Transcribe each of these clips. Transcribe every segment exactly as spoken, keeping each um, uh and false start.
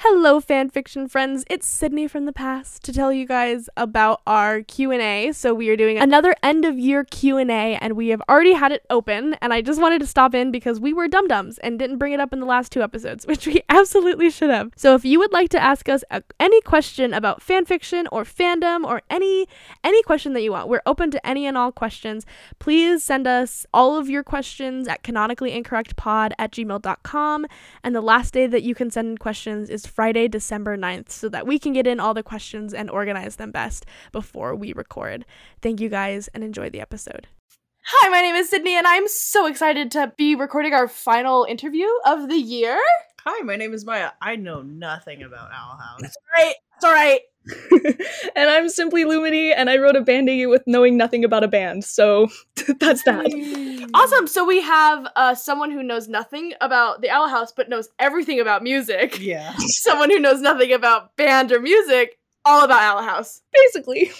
Hello, fanfiction friends. It's Sydney from the past to tell you guys about our Q and A. So we are doing another end of year Q and A, and we have already had it open. And I just wanted to stop in because we were dum-dums and didn't bring it up in the last two episodes, which we absolutely should have. So if you would like to ask us a- any question about fanfiction or fandom or any any question that you want, we're open to any and all questions. Please send us all of your questions at canonicallyincorrectpod at gmail dot com. And the last day that you can send in questions is Friday, December ninth, so that we can get in all the questions and organize them best before we record. Thank you guys and enjoy the episode. Hi, my name is Sydney and I'm so excited to be recording our final interview of the year. Hi, my name is Maya. I know nothing about Owl House. It's alright, it's alright. And I'm Simply Lumity, and I wrote a Band-Aid with knowing nothing about a band, so that's that. Awesome, so we have uh, someone who knows nothing about the Owl House, but knows everything about music. Yeah. Someone who knows nothing about band or music, all about Owl House. Basically.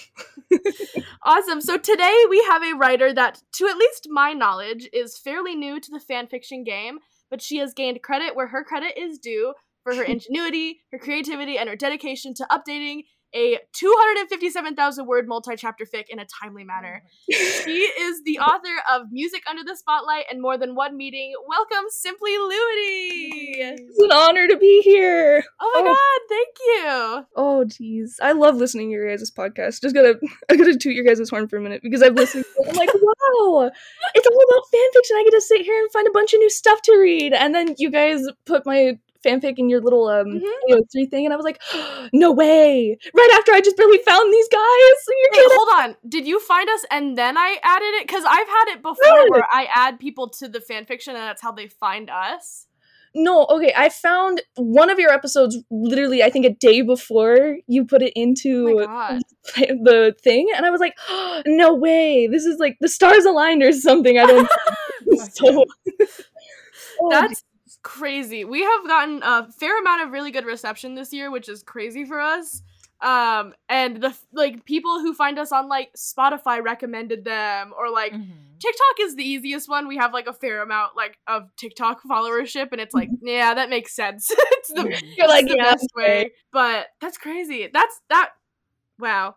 Awesome, so today we have a writer that, to at least my knowledge, is fairly new to the fanfiction game, but she has gained credit where her credit is due for her ingenuity, her creativity, and her dedication to updating a two hundred fifty-seven thousand word multi-chapter fic in a timely manner. She is the author of Music Under the Spotlight and More Than One Meeting. Welcome, Simply Lumity! It's an honor to be here! Oh my oh. god, thank you! Oh, jeez. I love listening to your guys' podcast. Just gotta, I gotta toot your guys' horn for a minute, because I've listened to it. I'm like, wow! It's all about fanfiction. I get to sit here and find a bunch of new stuff to read, and then you guys put my fanfic in your little um mm-hmm. A O three thing, and I was like, oh, no way! Right after I just barely found these guys! You're Wait, hold on. Did you find us and then I added it? Because I've had it before where I add people to the fanfiction and that's how they find us. No, okay, I found one of your episodes literally, I think, a day before you put it into oh my God. the thing, and I was like, oh, no way! This is like the stars aligned or something. I don't know. So oh, that's crazy. We have gotten a fair amount of really good reception this year, which is crazy for us. Um, and the like people who find us on like Spotify recommended them, or like mm-hmm. TikTok is the easiest one. We have like a fair amount like of TikTok followership, and it's like, yeah, that makes sense. It's the, You're like, it's the yeah, best way. But that's crazy. That's that. Wow.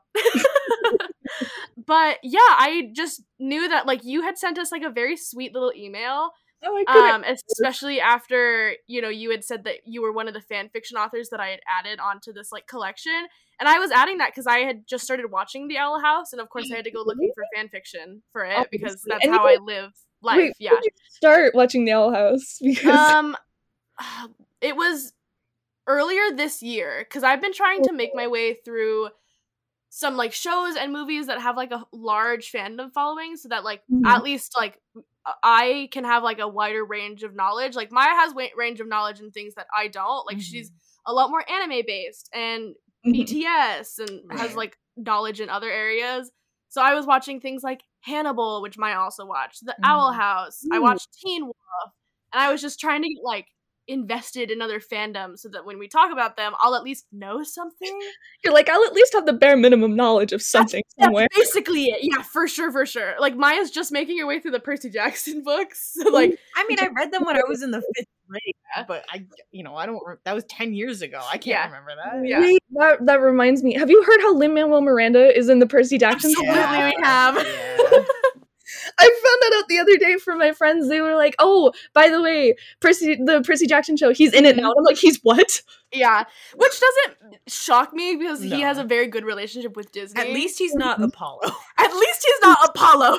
But yeah, I just knew that like you had sent us like a very sweet little email. Oh, um, especially after, you know, you had said that you were one of the fan fiction authors that I had added onto this, like, collection. And I was adding that because I had just started watching The Owl House, and of course I had to go looking for fan fiction for it, because that's and how you, I live life, wait, yeah. When did you start watching The Owl House? Because Um, it was earlier this year, because I've been trying to make my way through some, like, shows and movies that have, like, a large fandom following, so that, like, mm-hmm. at least, like, I can have like a wider range of knowledge. Like Maya has wa- range of knowledge in things that I don't. Like mm-hmm. she's a lot more anime based and mm-hmm. B T S and right. has like knowledge in other areas. So I was watching things like Hannibal, which Maya also watched, The mm-hmm. Owl House. Ooh. I watched Teen Wolf, and I was just trying to get like invested in other fandoms so that when we talk about them, I'll at least know something. You're like, I'll at least have the bare minimum knowledge of something that's, somewhere. That's basically it. Yeah, for sure, for sure. Like, Maya's just making her way through the Percy Jackson books. So, like, I mean, I read them when I was in the fifth grade, but I, you know, I don't, that was ten years ago. I can't yeah. remember that. Yeah. Wait, that, that reminds me. Have you heard how Lin-Manuel Miranda is in the Percy Jackson? Absolutely, yeah. we have. Yeah. I found that out the other day from my friends. They were like, oh, by the way, Percy, the Percy Jackson show, he's in it now. And I'm like, he's what? Yeah. Which doesn't shock me because no. he has a very good relationship with Disney. At least he's not Apollo. At least he's not Apollo.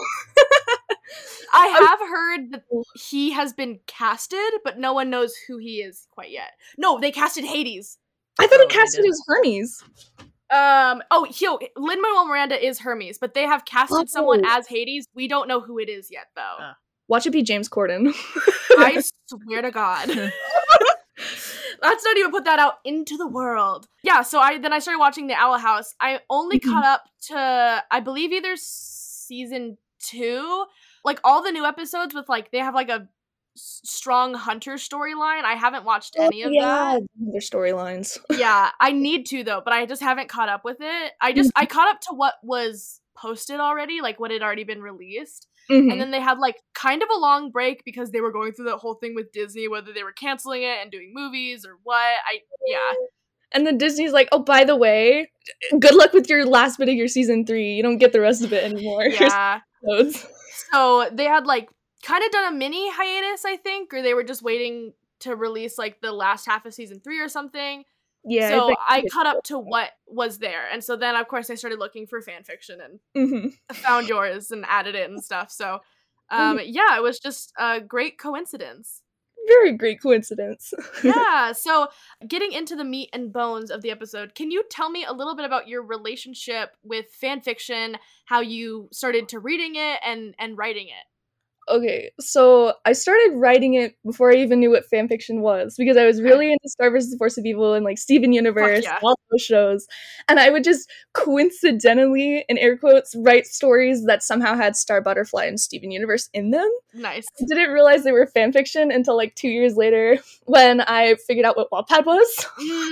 I have heard that he has been casted, but no one knows who he is quite yet. No, they casted Hades. I thought oh, he casted as Hermes. Um. Oh, yo, Lin-Manuel Miranda is Hermes, but they have casted oh. someone as Hades. We don't know who it is yet, though. Uh. Watch it be James Corden. I swear to God. Let's not even put that out into the world. Yeah, so I then I started watching The Owl House. I only mm-hmm. caught up to, I believe, either season two. Like, all the new episodes with, like, they have, like, a strong Hunter storyline. I haven't watched any oh, of yeah. that. Their storylines. Yeah, I need to though, but I just haven't caught up with it. I just I caught up to what was posted already, like what had already been released. Mhm. And then they had like kind of a long break because they were going through that whole thing with Disney, whether they were canceling it and doing movies or what. I yeah. And then Disney's like, oh, by the way, good luck with your last bit of your season three. You don't get the rest of it anymore. Yeah. Here's So they had like kind of done a mini hiatus, I think, or they were just waiting to release like the last half of season three or something. Yeah. So think- I caught up to what was there. And so then, of course, I started looking for fan fiction and Mhm. found yours and added it and stuff. So, um, yeah, it was just a great coincidence. Very great coincidence. Yeah. So, getting into the meat and bones of the episode, can you tell me a little bit about your relationship with fan fiction, how you started to reading it and and writing it? Okay, so I started writing it before I even knew what fanfiction was, because I was really into Star versus the Force of Evil and like Steven Universe, yeah. all those shows, and I would just coincidentally, in air quotes, write stories that somehow had Star Butterfly and Steven Universe in them. Nice. I didn't realize they were fanfiction until like two years later when I figured out what Wattpad was.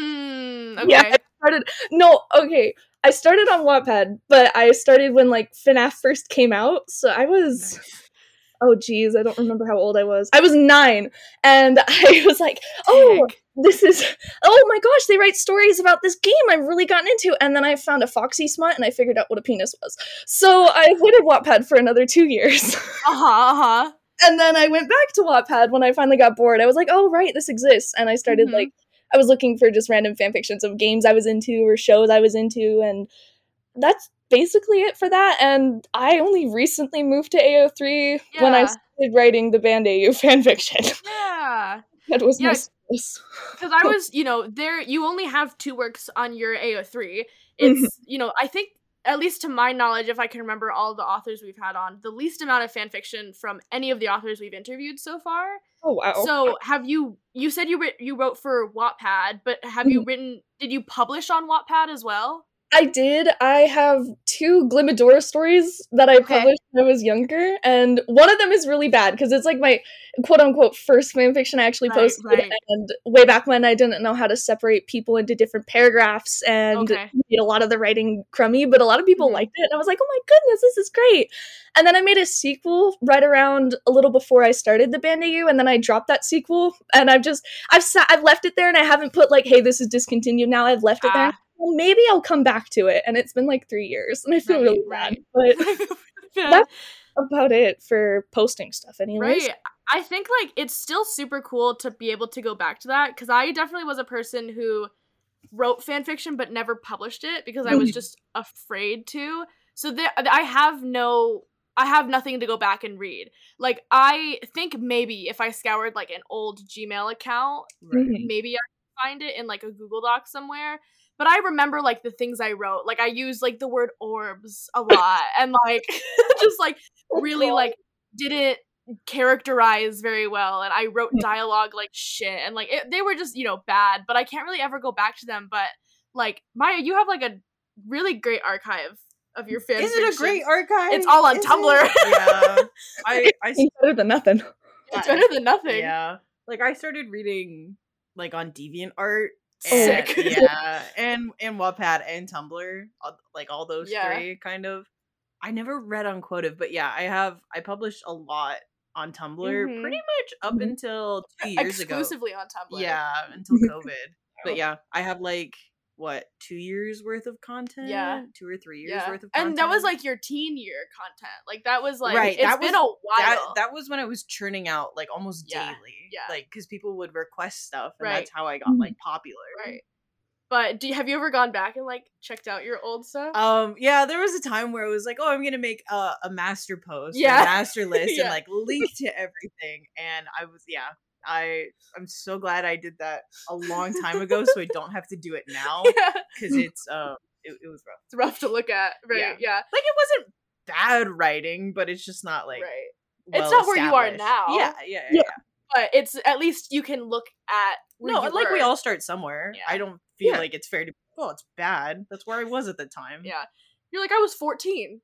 Mm, okay. Yeah, I started. No, okay. I started on Wattpad, but I started when like FNAF first came out, so I was. Nice. Oh geez, I don't remember how old I was. I was nine, and I was like, "Oh, Dang. this is oh my gosh!" They write stories about this game I've really gotten into, and then I found a Foxy smut, and I figured out what a penis was. So I avoided Wattpad for another two years, Uh huh. Uh huh. and then I went back to Wattpad when I finally got bored. I was like, "Oh right, this exists," and I started Mhm. like I was looking for just random fanfictions of games I was into or shows I was into, and that's basically it for that. And I only recently moved to A O three when I Yeah. started writing the Band A U fanfiction. Yeah. That was Yeah. my source. Because I was, you know, there, you only have two works on your A O three. It's, you know, I think, at least to my knowledge, if I can remember all the authors we've had on, the least amount of fan fiction from any of the authors we've interviewed so far. Oh wow. So have you, you said you writ- you wrote for Wattpad, but have you written, did you publish on Wattpad as well? I did. I have two Glimmadora stories that I Okay. published when I was younger, and one of them is really bad because it's like my quote-unquote first fanfiction I actually Right, posted, right. and way back when I didn't know how to separate people into different paragraphs, and Okay. made a lot of the writing crummy, but a lot of people Mhm. liked it, and I was like, oh my goodness, this is great! And then I made a sequel right around a little before I started the Band A U, and then I dropped that sequel, and I've just, I've sat, I've left it there, and I haven't put like, hey, this is discontinued now, I've left it there. Ah. Well, maybe I'll come back to it, and it's been like three years, and I feel Right, really right. bad. But Yeah. that's about it for posting stuff, anyways. Right. I think like it's still super cool to be able to go back to that because I definitely was a person who wrote fan fiction but never published it because I was Mhm. just afraid to. So there, I have no, I have nothing to go back and read. Like I think maybe if I scoured like an old Gmail account, Right. Mhm. maybe I could find it in like a Google Doc somewhere. But I remember like the things I wrote. Like I used like the word orbs a lot and like just like really like didn't characterize very well, and I wrote dialogue like shit, and like it, they were just, you know, bad, but I can't really ever go back to them. But like Maya, you have like a really great archive of your fan Is it a fiction. great archive? It's all on Is Tumblr. it? Yeah. I I It's better than nothing. It's better than nothing. Yeah. Like I started reading like on DeviantArt. Oh. And, Sick. yeah, and and Wattpad and Tumblr, all- like all those Yeah. three, kind of. I never read on Quotive, but yeah, I have. I published a lot on Tumblr, Mhm. pretty much up Mhm. until two years ago. Exclusively on Tumblr. Yeah, until COVID. But yeah, I have like what two years worth of content? Yeah. two or three years Yeah. worth of content. And that was like your teen year content. Like that was like Right, it's that been was- a while. that, that was when I was churning out like almost Yeah, daily. yeah. Like because people would request stuff, and Right. that's how I got Mhm. like popular. Right. But do you, have you ever gone back and like checked out your old stuff? Um, yeah, there was a time where it was like, oh, I'm gonna make a, a master post, Yeah. a master list, Yeah. and like link to everything. And I was, yeah, I, I'm so glad I did that a long time ago, so I don't have to do it now Yeah. because it's, um, it, it was rough. It's rough to look at. Right. Yeah. Yeah. Like it wasn't bad writing, but it's just not like right. well It's not where you are established. now. Yeah, yeah, yeah. Yeah. yeah. But it's at least you can look at where No, you like we were. all start somewhere. Yeah. I don't feel Yeah. like it's fair to. Oh, it's bad. That's where I was at the time. Yeah. You're like, I was fourteen.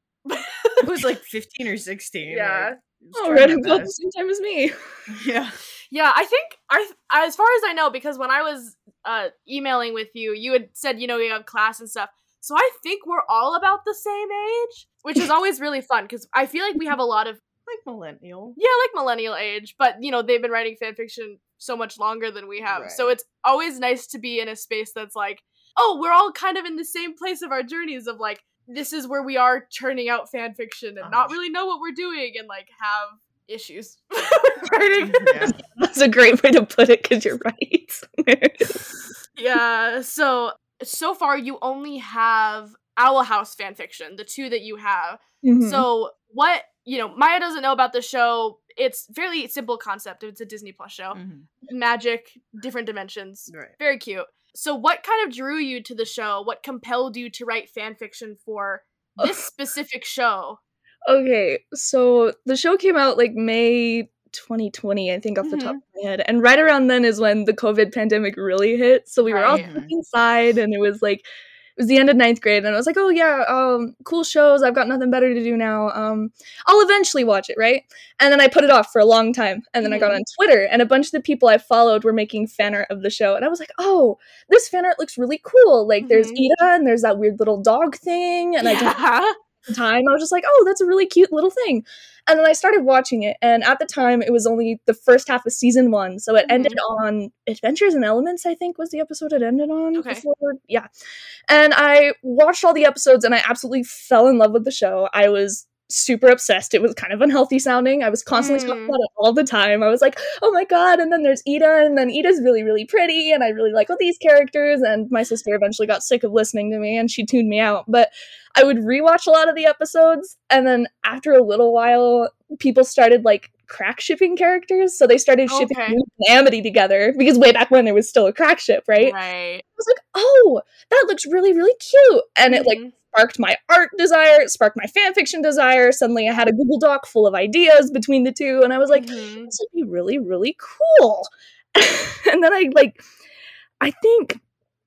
I was like fifteen or sixteen. Yeah. like, just Oh, trying right my about the best. same time as me. Yeah. Yeah, I think I, as far as I know, because when I was uh emailing with you, you had said, you know, you have class and stuff. So I think we're all about the same age, which is always really fun because I feel like we have a lot of like millennial. Yeah, like millennial age, but you know, they've been writing fanfiction so much longer than we have. Right. So it's always nice to be in a space that's like, oh, we're all kind of in the same place of our journeys of like, this is where we are churning out fanfiction and Oh, not sh- really know what we're doing and like have issues writing. Yeah. That's a great way to put it because you're right. Yeah, so so far you only have Owl House fanfiction, the two that you have. Mhm. So what, you know, Maya doesn't know about the show. It's fairly simple concept. It's a Disney Plus show. Mhm. Magic, different dimensions. Right. Very cute. So what kind of drew you to the show? What compelled you to write fanfiction for this specific show? Okay, so the show came out like May twenty twenty, I think, off the top of my head. And right around then is when the COVID pandemic really hit. So we were all Right. stuck inside, and it was like, it was the end of ninth grade, and I was like, oh yeah, um, cool shows. I've got nothing better to do now. Um, I'll eventually watch it, right? And then I put it off for a long time. And then I got Mhm. on Twitter, and a bunch of the people I followed were making fan art of the show. And I was like, oh, this fan art looks really cool. Like, there's Mhm. Ida, and there's that weird little dog thing. And I didn't Yeah. the time I was just like, oh, that's a really cute little thing. And then I started watching it, and at the time it was only the first half of season one, so it Mhm. ended on Adventures in Elements, I think was the episode it ended on. Okay. Before, yeah. And I watched all the episodes, and I absolutely fell in love with the show. I was super obsessed. It was kind of unhealthy sounding. I was constantly talking Mm. about it all the time. I was like, oh my god, and then there's Ida, and then Ida's really, really pretty, and I really like all these characters, and my sister eventually got sick of listening to me, and she tuned me out. But I would rewatch a lot of the episodes, and then after a little while, people started, like, crack shipping characters, so they started shipping Okay. Luke and Amity together, because way back when there was still a crack ship, right? Right. I was like, oh, that looks really, really cute, and it, like, Mhm. sparked my art desire, it sparked my fanfiction desire. Suddenly I had a Google Doc full of ideas between the two, and I was like, Mhm. this would be really, really cool. And then I, like, I think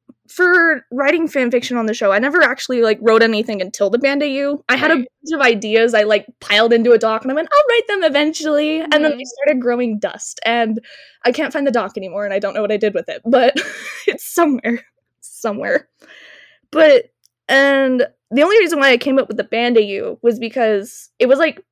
for writing fanfiction on the show, I never actually, like, wrote anything until the Band A U. I had a Right. bunch of ideas I, like, piled into a doc, and I went, I'll write them eventually. And then they Mhm. started growing dust, and I can't find the doc anymore, and I don't know what I did with it, but it's somewhere. Somewhere. But and the only reason why I came up with the Band A U was because it was like,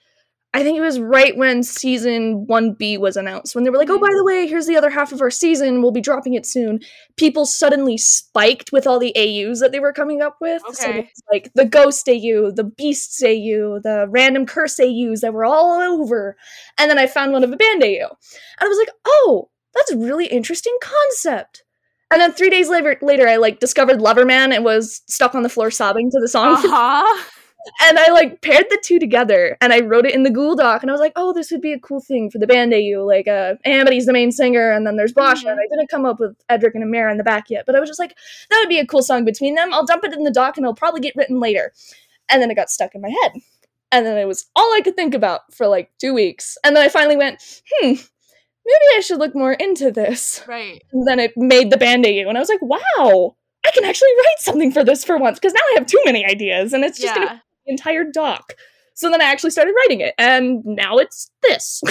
I think it was right when season one B was announced, when they were like, oh, Mhm. by the way, here's the other half of our season, we'll be dropping it soon. People suddenly spiked with all the A Us that they were coming up with. So Okay. it was like the Ghost A U, the Beasts A U, the Random Curse A Us that were all over. And then I found one of a Band A U. And I was like, oh, that's a really interesting concept. And then three days later, later, I, like, discovered Loverman and was stuck on the floor sobbing to the song. Uh-huh. And I, like, paired the two together, and I wrote it in the Google Doc, and I was like, oh, this would be a cool thing for the Band A U. Like, uh, Amity's the main singer, and then there's Basha, Mhm. and I didn't come up with Edric and Amira in the back yet, but I was just like, that would be a cool song between them. I'll dump it in the doc, and it'll probably get written later. And then it got stuck in my head. And then it was all I could think about for, like, two weeks. And then I finally went, hmm, maybe I should look more into this. Right. And then it made the Band A U, and I was like, wow, I can actually write something for this for once, because now I have too many ideas, and it's just Yeah. gonna be the entire doc. So then I actually started writing it, and now it's this.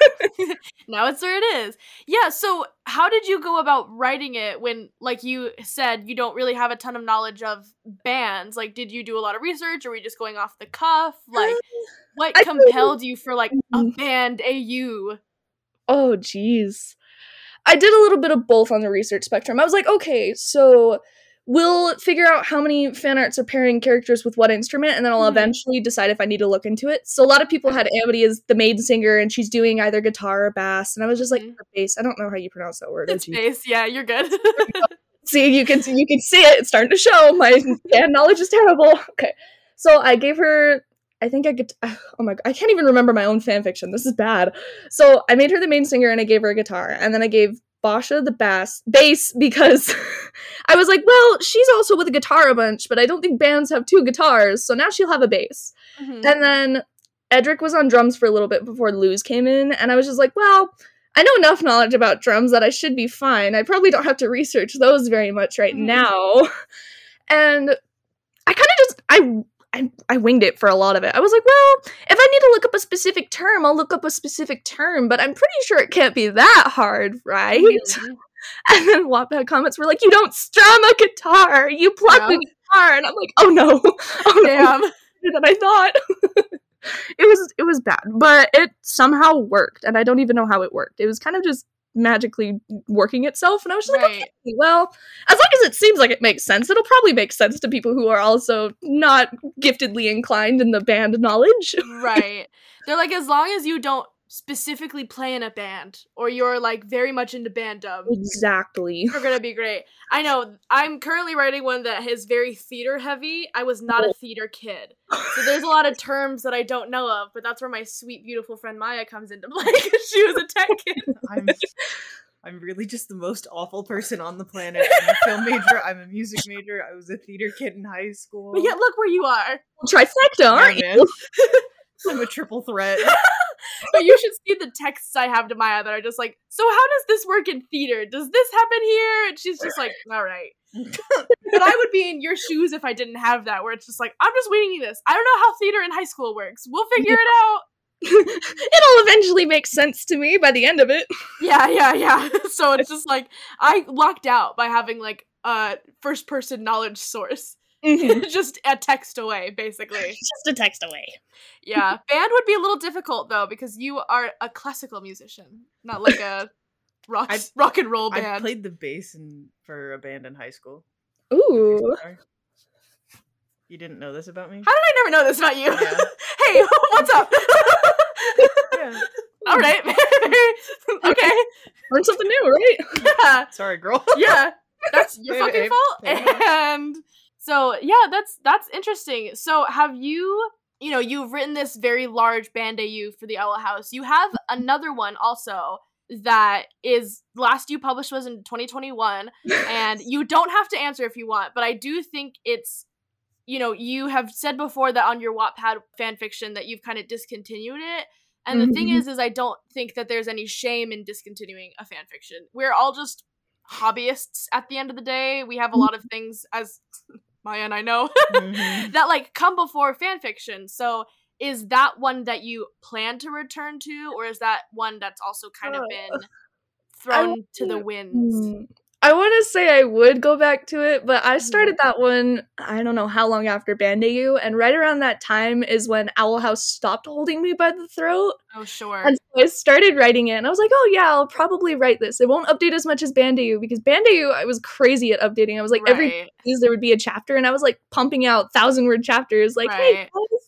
Now it's where it is. Yeah, so how did you go about writing it when, like you said, you don't really have a ton of knowledge of bands? Like, did you do a lot of research, or were you just going off the cuff? Like, what I feel like- compelled you for, like, a Mhm. band A U? Oh, jeez. I did a little bit of both on the research spectrum. I was like, okay, so we'll figure out how many fan arts are pairing characters with what instrument, and then I'll Mhm. eventually decide if I need to look into it. So a lot of people had Amity as the main singer, and she's doing either guitar or bass, and I was just like, Mhm. or bass. I don't know how you pronounce that word. It's Oh, geez. bass. Yeah, you're good. See, you can you can see it. It's starting to show. My band knowledge is terrible. Okay, so I gave her. I think I could. Oh my god, I can't even remember my own fan fiction. This is bad. So I made her the main singer, and I gave her a guitar, and then I gave Basha the bass bass because I was like, well, she's also with a guitar a bunch, but I don't think bands have two guitars, so now she'll have a bass. Mhm. And then Edric was on drums for a little bit before Luz came in, and I was just like, well, I know enough knowledge about drums that I should be fine. I probably don't have to research those very much right Mhm. now. And I kind of just, I, I I winged it for a lot of it. I was like, well, if I need to look up a specific term, I'll look up a specific term, but I'm pretty sure it can't be that hard, right? Mhm. And then Wattpad comments were like, you don't strum a guitar, you pluck Yeah. a car, and I'm like, oh no, oh Damn. no, than I thought. It was it was bad, but it somehow worked, and I don't even know how it worked. It was kind of just magically working itself, and I was just Right. like, okay, well, as long as it seems like it makes sense, it'll probably make sense to people who are also not giftedly inclined in the band knowledge. Right. They're like, as long as you don't specifically play in a band, or you're like very much into bandom, Exactly. you're gonna be great. I know. I'm currently writing one that is very theater heavy. I was not a theater kid, so there's a lot of terms that I don't know of. But that's where my sweet, beautiful friend Maya comes into play, because she was a tech kid. I'm, I'm really just the most awful person on the planet. I'm a film major. I'm a music major. I was a theater kid in high school. But yet, look where you are. Trifecta, aren't Yeah, you? man. I'm a triple threat. But you should see the texts I have to Maya that are just like, so how does this work in theater? Does this happen here? And she's just like, all right. But I would be in your shoes if I didn't have that, where it's just like, I'm just winging this. I don't know how theater in high school works. We'll figure it out. It'll eventually make sense to me by the end of it. Yeah, yeah, yeah. So it's just like, I lucked out by having like a first person knowledge source. Mhm. Just a text away, basically. Just a text away. Yeah. Band would be a little difficult though, because you are a classical musician, not like a rock I- rock and roll I band. played the bass in, for a band in high school. Ooh. Sorry. You didn't know this about me? How did I never know this about you? Yeah. Hey, what's up? Yeah. All right. Okay. Learn something new, right? Yeah. Sorry, girl. Yeah. That's your Hey, fucking babe. fault. Hey. And so, yeah, that's that's interesting. So, have you, you know, you've written this very large band A U for the Owl House. You have another one also that is, last you published was in twenty twenty-one, and you don't have to answer if you want, but I do think it's, you know, you have said before that on your Wattpad fanfiction that you've kind of discontinued it. And the thing Mhm. is, is I don't think that there's any shame in discontinuing a fanfiction. We're all just hobbyists at the end of the day. We have a lot of things, as Maya and I know, Mhm. that like come before fanfiction. So is that one that you plan to return to, or is that one that's also kind of Uh, been thrown I to the winds? Mm, I want to say I would go back to it, but I started that one, I don't know how long after Band A U, and right around that time is when Owl House stopped holding me by the throat, Oh, sure. and so I started writing it, and I was like, oh yeah, I'll probably write this. It won't update as much as Band A U, because Band A U, I was crazy at updating. I was like, every Right. days there would be a chapter, and I was like pumping out thousand-word chapters, like, hey, Right. guys.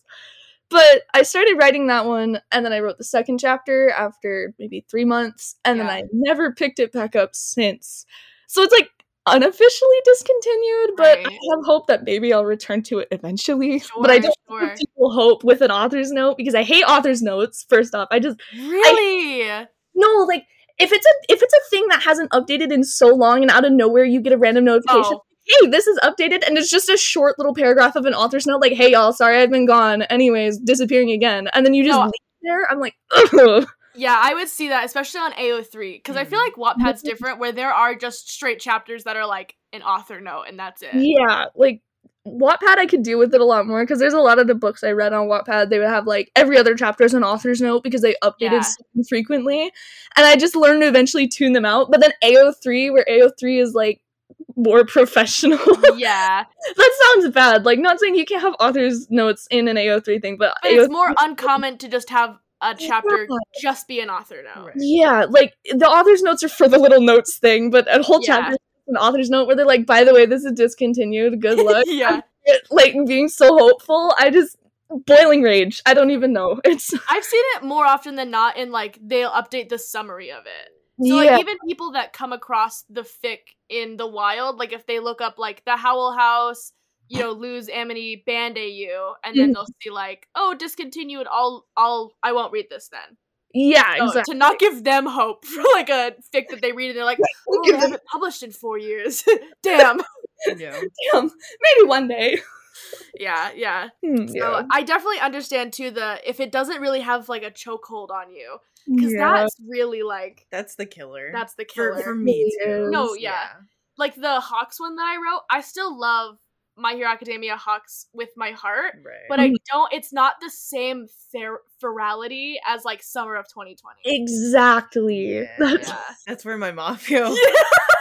But I started writing that one, and then I wrote the second chapter after maybe three months, and then Yeah. I never picked it back up since. So it's like unofficially discontinued, but I Right. have hope that maybe I'll return to it eventually. But I Sure, don't sure. give people hope with an author's note because I hate author's notes. First off, I just Really? no like if it's a if it's a thing that hasn't updated in so long, and out of nowhere you get a random notification. Oh. Hey, this is updated, and it's just a short little paragraph of an author's note, like, "Hey, y'all, sorry I've been gone. Anyways, disappearing again," and then you just No. leave it there. I'm like, ugh. Yeah, I would see that, especially on A O three, because I feel like Wattpad's different, where there are just straight chapters that are like an author note, and that's it. Yeah, like Wattpad, I could deal with it a lot more because there's a lot of the books I read on Wattpad. They would have like every other chapter is an author's note because they updated Yeah. so frequently, and I just learned to eventually tune them out. But then A O three, where A O three is like more professional. Yeah, That sounds bad. Like, not saying you can't have author's notes in an A O three thing, but, but A O three it's more uncommon to just have a chapter Yeah. just be an author note. Right. Yeah, like the author's notes are for the little notes thing, but a whole Yeah. chapter is an author's note where they're like, by the way, this is discontinued. Good luck. Yeah, It, like being so hopeful, I just boiling rage. I don't even know. It's I've seen it more often than not in like they'll update the summary of it. So yeah, like even people that come across the fic in the wild, like if they look up like the Howl House, you know, lose Amity Band A U, and then they'll see like, oh, discontinued. I'll, I'll, I won't read this then. yeah, So, exactly. to not give them hope for like a fic that they read and they're like, oh, give I them- haven't published in four years. Damn. Yeah. Damn, maybe one day. Yeah, yeah. Hmm, So yeah, I definitely understand too the if it doesn't really have like a chokehold on you, because yeah. that's really like That's the killer. that's the for, killer. for me too. No, yeah. Like the Hawks one that I wrote, I still love My Hero Academia Hawks with my heart, Right. but I don't. It's not the same fer- ferality as like Summer of twenty twenty. Exactly. Yeah. That's Yeah. That's where my mafia.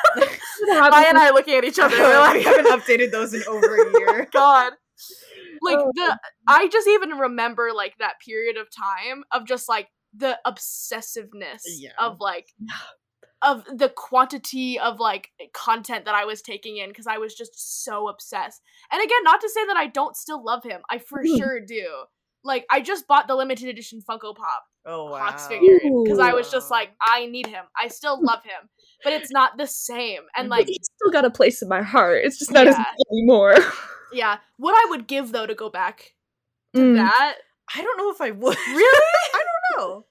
Maya and I are looking at each other. We're We like, haven't updated those in over a year. God. Like Oh. the I just even remember like that period of time of just like the obsessiveness Yeah. of like of the quantity of like content that I was taking in because I was just so obsessed. And again, not to say that I don't still love him. I for Mhm. sure do. Like I just bought the limited edition Funko Pop Oh wow. Hawks figurine because I was Ooh. just like, I need him. I still love him, but it's not the same. And Mhm. like, He's still got a place in my heart. It's just not as Yeah. much anymore. yeah, what I would give though to go back to Mm. that. I don't know if I would. Really? I don't know.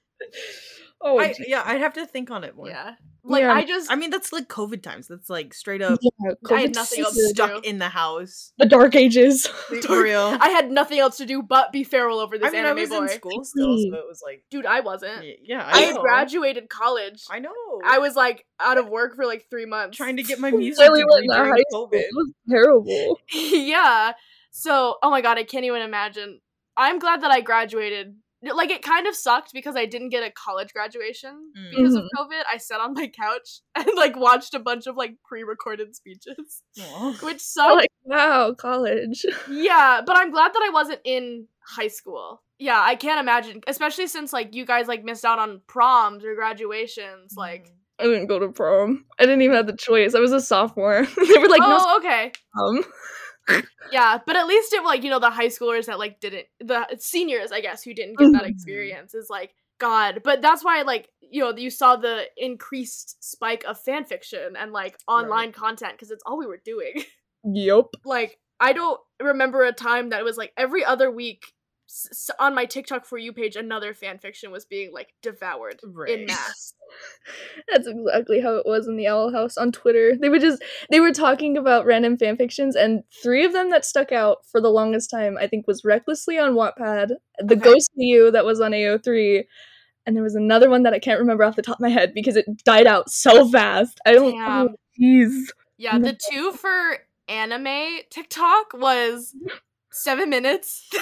Oh, I, gee. yeah, I'd have to think on it more. Yeah. Like Yeah. I just I mean, that's like COVID times. That's like straight up Yeah, I had COVID's nothing else so- to stuck do. in the house. The dark ages. For real. I had nothing else to do but be feral over this I mean, I anime was boy. in school still, so it was like, Dude, I wasn't. y- yeah, I I, had know. graduated college. I know. I was like out of work for like three months. trying to get my music Literally degree went to during high school. COVID. It was terrible. yeah. So, oh my god, I can't even imagine. I'm glad that I graduated. Like, it kind of sucked because I didn't get a college graduation Mm. because of Mhm. COVID. I sat on my couch and like watched a bunch of like pre-recorded speeches, Aw. which I'm sucked. like, wow, college. Yeah, but I'm glad that I wasn't in high school. Yeah, I can't imagine, especially since like you guys like missed out on proms or graduations. Like, I didn't go to prom. I didn't even have the choice. I was a sophomore. They were like, oh, okay. no prom. Yeah, but at least it like, you know, the high schoolers that like didn't, the seniors, I guess, who didn't get that Mhm. experience is like, God. But that's why like, you know, you saw the increased spike of fan fiction and like online content because it's all we were doing. Yup. Like, I don't remember a time that it was like every other week s- s- on my TikTok For You page, another fan fiction was being like devoured in Right. mass. That's exactly how it was in the Owl House on Twitter. They would just they were talking about random fan fictions, and three of them that stuck out for the longest time, I think, was Recklessly on Wattpad, The Okay. Ghost of You that was on A O three, and there was another one that I can't remember off the top of my head because it died out so fast. I don't. Damn. Oh, jeez. Yeah, the two for anime TikTok was seven minutes.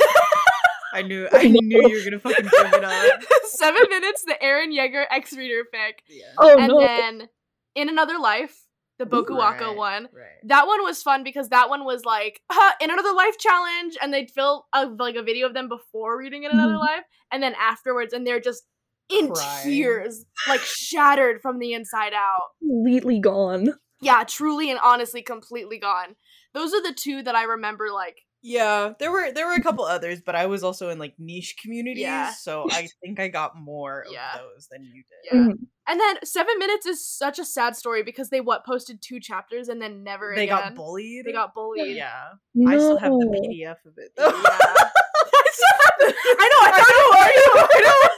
I knew I knew you were gonna fucking bring it up. Seven minutes, the Aaron Yeager X Reader fic. Yeah. Oh And no. then In Another Life, the Bokuwaka Right, one. Right. That one was fun because that one was like, huh, In Another Life challenge, and they'd fill a, like a video of them before reading In Another Mhm. Life, and then afterwards, and they're just in Crying. tears, like shattered from the inside out. Completely gone. Yeah, truly and honestly completely gone. Those are the two that I remember, like, Yeah, there were there were a couple others, but I was also in like niche communities, Yeah. so I think I got more of Yeah. those than you did. yeah. Mhm. And then Seven Minutes is such a sad story because they, what, posted two chapters and then never They again. got bullied. They got bullied. Yeah, No. I still have the P D F of it. Yeah. Though. I know, I know, I know,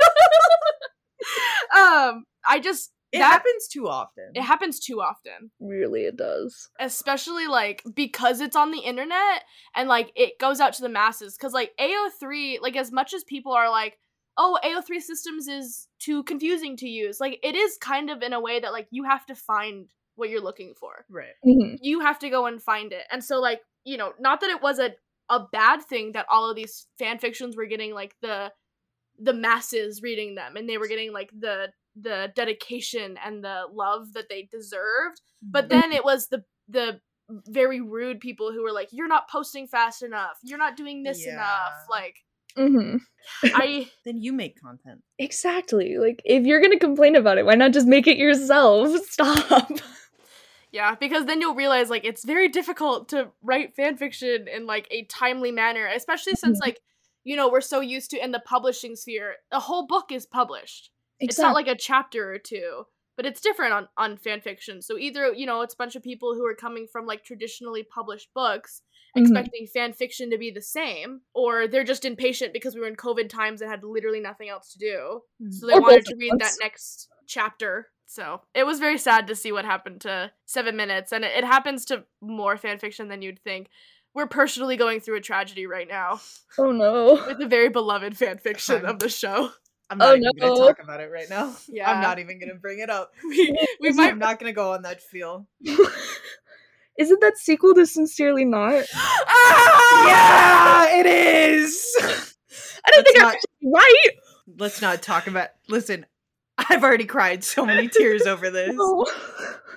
I know. um, I just It that happens too often. it happens too often, Really, it does. especially like because it's on the internet and like it goes out to the masses. Because like A O three, like as much as people are like, oh, A O three systems is too confusing to use, like it is kind of in a way that like you have to find what you're looking for. Right. Mhm. You have to go and find it. And so like, you know, not that it was a a bad thing that all of these fan fictions were getting like the the masses reading them and they were getting like the the dedication and the love that they deserved. But then it was the the very rude people who were like, you're not posting fast enough. You're not doing this Yeah. enough. Like Mhm. I then you make content. Exactly. Like, if you're gonna complain about it, why not just make it yourself? Stop. Yeah, because then you'll realize like it's very difficult to write fan fiction in like a timely manner, especially since Mhm. like, you know, we're so used to in the publishing sphere, a whole book is published. It's not like a chapter or two, but it's different on on fan fiction. So either, you know, it's a bunch of people who are coming from like traditionally published books Mhm. expecting fan fiction to be the same, or they're just impatient because we were in COVID times and had literally nothing else to do. So they Or wanted both to at read that once. next chapter. So it was very sad to see what happened to Seven Minutes, and it, it happens to more fanfiction than you'd think. We're personally going through a tragedy right now Oh no. with a very beloved fanfiction of the show. I'm not Oh, even no. gonna talk about it right now. Yeah. I'm not even gonna bring it up. We we I'm might. not gonna go on that feel. Isn't that sequel to Sincerely Not? Ah! Yeah, it is. I don't Let's think I'm not- actually right. Let's not talk about. Listen, I've already cried so many tears over this. No.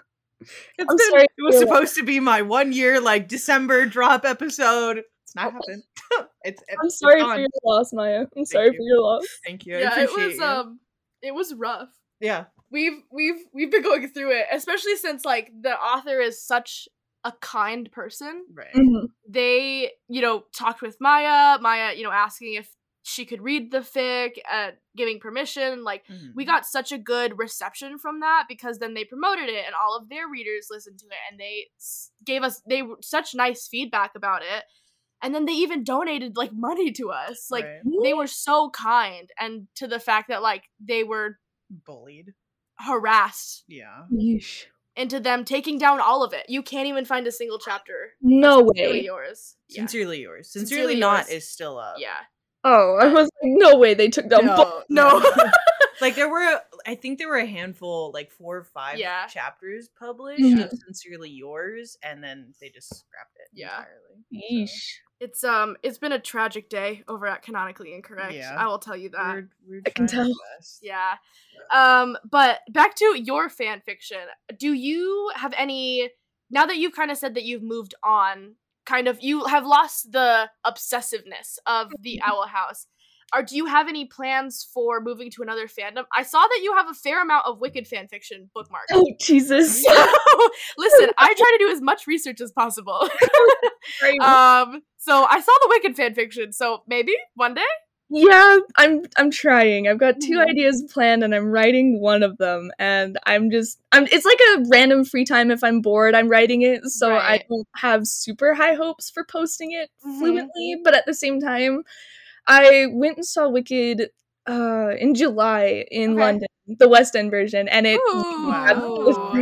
It's I'm been, sorry it was for your supposed to be my one year like December drop episode. It's not happened. it's, it's I'm sorry it's for gone. your loss, Maya. I'm sorry you. for your loss. Thank you. I Yeah, it appreciate was you. um it was rough. yeah. We've we've we've been going through it, especially since like the author is such a kind person. Right. Mhm. They, you know, talked with Maya, Maya, you know, asking if she could read the fic, uh, giving permission. Like, Mhm. we got such a good reception from that because then they promoted it and all of their readers listened to it and they s- gave us they were such nice feedback about it. And then they even donated like money to us. Like, Right. they were so kind, and to the fact that like they were bullied. harassed Yeah. Yeesh. into them taking down all of it. You can't even find a single chapter. No of Sincerely way. Yours. Yeah. Sincerely yours. Sincerely, Sincerely not yours. is still up. Yeah. Oh, I was like, no way they took down. No, No. Like there were, I think there were a handful, like four or five Yeah. chapters published Mhm. of Sincerely Yours, and then they just scrapped it Yeah. entirely. Yeesh. It's um it's been a tragic day over at Canonically Incorrect. Yeah. I will tell you that. We're, we're I can trying our tell. best. Yeah. Um but back to your fan fiction. Do you have any, now that you've kind of said that you've moved on, kind of you have lost the obsessiveness of the Owl House, or do you have any plans for moving to another fandom? I saw that you have a fair amount of Wicked fan fiction bookmarked. Oh, Jesus. Listen, I try to do as much research as possible. Right. um so I saw the Wicked fan fiction, so maybe one day. Yeah, I'm I'm trying. I've got two Mhm. ideas planned and I'm writing one of them, and I'm just I'm it's like a random free time. If I'm bored, I'm writing it, so I Right. don't have super high hopes for posting it Mhm. fluently, but at the same time, I went and saw Wicked uh in July in Okay. London, the West End version, and it Ooh. Wow.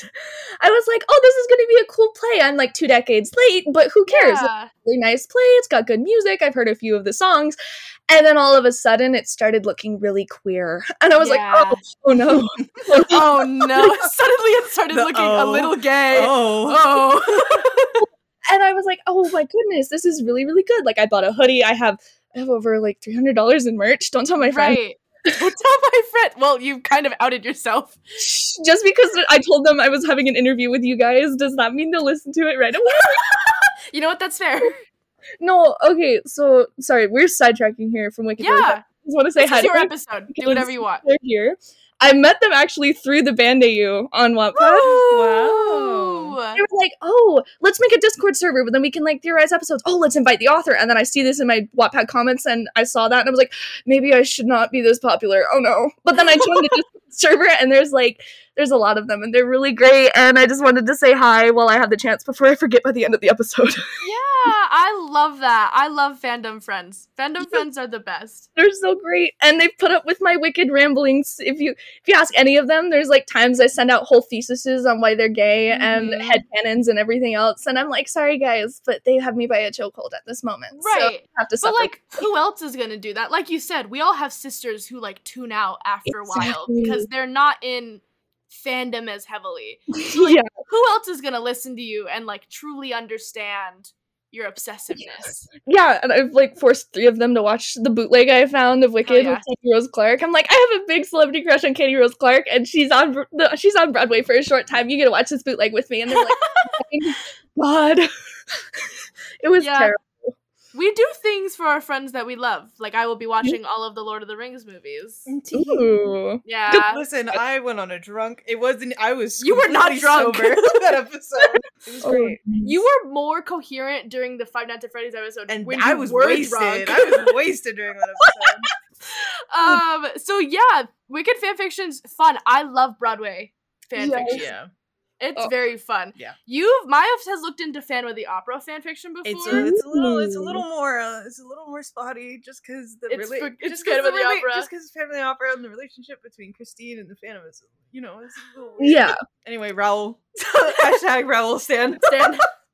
I was like, oh, this is gonna be a cool play. I'm like two decades late, but who cares? It's Yeah. a really nice play. It's got good music. I've heard a few of the songs. And then all of a sudden it started looking really queer. And I was Yeah. like, oh, oh no. Oh no. Suddenly it started The looking a oh. little gay. Oh. Oh. And I was like, oh my goodness, this is really, really good. Like I bought a hoodie. I have I have over like three hundred dollars in merch. Don't tell my friends. Right. Don't tell my friend. Well, you kind of outed yourself. Just because I told them I was having an interview with you guys does not mean they'll listen to it right away. You know what? That's fair. No, okay, so sorry, we're sidetracking here from Wicked. Really Yeah. quick. I just want to say This hi is to your them episode. Do because whatever you want. they're here. I met them actually through the Band A U on Wattpad. Wow. They were like, oh, let's make a Discord server, but then we can like theorize episodes. Oh, let's invite the author. And then I see this in my Wattpad comments and I saw that and I was like, maybe I should not be this popular. Oh no. But then I joined the Discord server and there's like, there's a lot of them and they're really great. And I just wanted to say hi while I have the chance before I forget by the end of the episode. Yeah, I love that. I love fandom friends. Fandom friends are the best. They're so great. And they've put up with my wicked ramblings. If you if you ask any of them, there's like times I send out whole theses on why they're gay and Mhm. headcanons and everything else. And I'm like, sorry guys, but they have me by a chokehold at this moment. So Right. I have to But suffer. like, who else is gonna do that? Like you said, we all have sisters who like tune out after a while Exactly. because they're not in fandom as heavily. yeah. Who else is gonna listen to you and like truly understand your obsessiveness? Yeah, and I've like forced three of them to watch the bootleg I found of Wicked yeah. with Katie Rose Clark. I'm like, I have a big celebrity crush on Katie Rose Clark, and she's on Bro- the, she's on Broadway for a short time. You get to watch this bootleg with me, and they're like, oh my God, it was Yeah. terrible. We do things for our friends that we love. Like I will be watching all of the Lord of the Rings movies. Ooh. Yeah. Listen, I went on a drunk. It wasn't. I was. You were not completely drunk. sober that episode. It was Oh, great. You were more coherent during the Five Nights at Freddy's episode, And when I you was were wasted. drunk. I was wasted during that episode. um. So yeah, Wicked fanfiction's fun. I love Broadway fanfiction. Yes. Yeah, It's Oh. very fun. Yeah. You've Maya has looked into Phantom of the Opera fanfiction before. it's a, it's a little, it's a little more, uh, it's a little more spotty, just because the It's rela- for- it's just 'cause Phantom of the rela- Opera. just because Phantom of the Opera and the relationship between Christine and the Phantom is, you know, it's a little weird. Yeah. Anyway, Raoul. Hashtag Raoul Stan. Stan.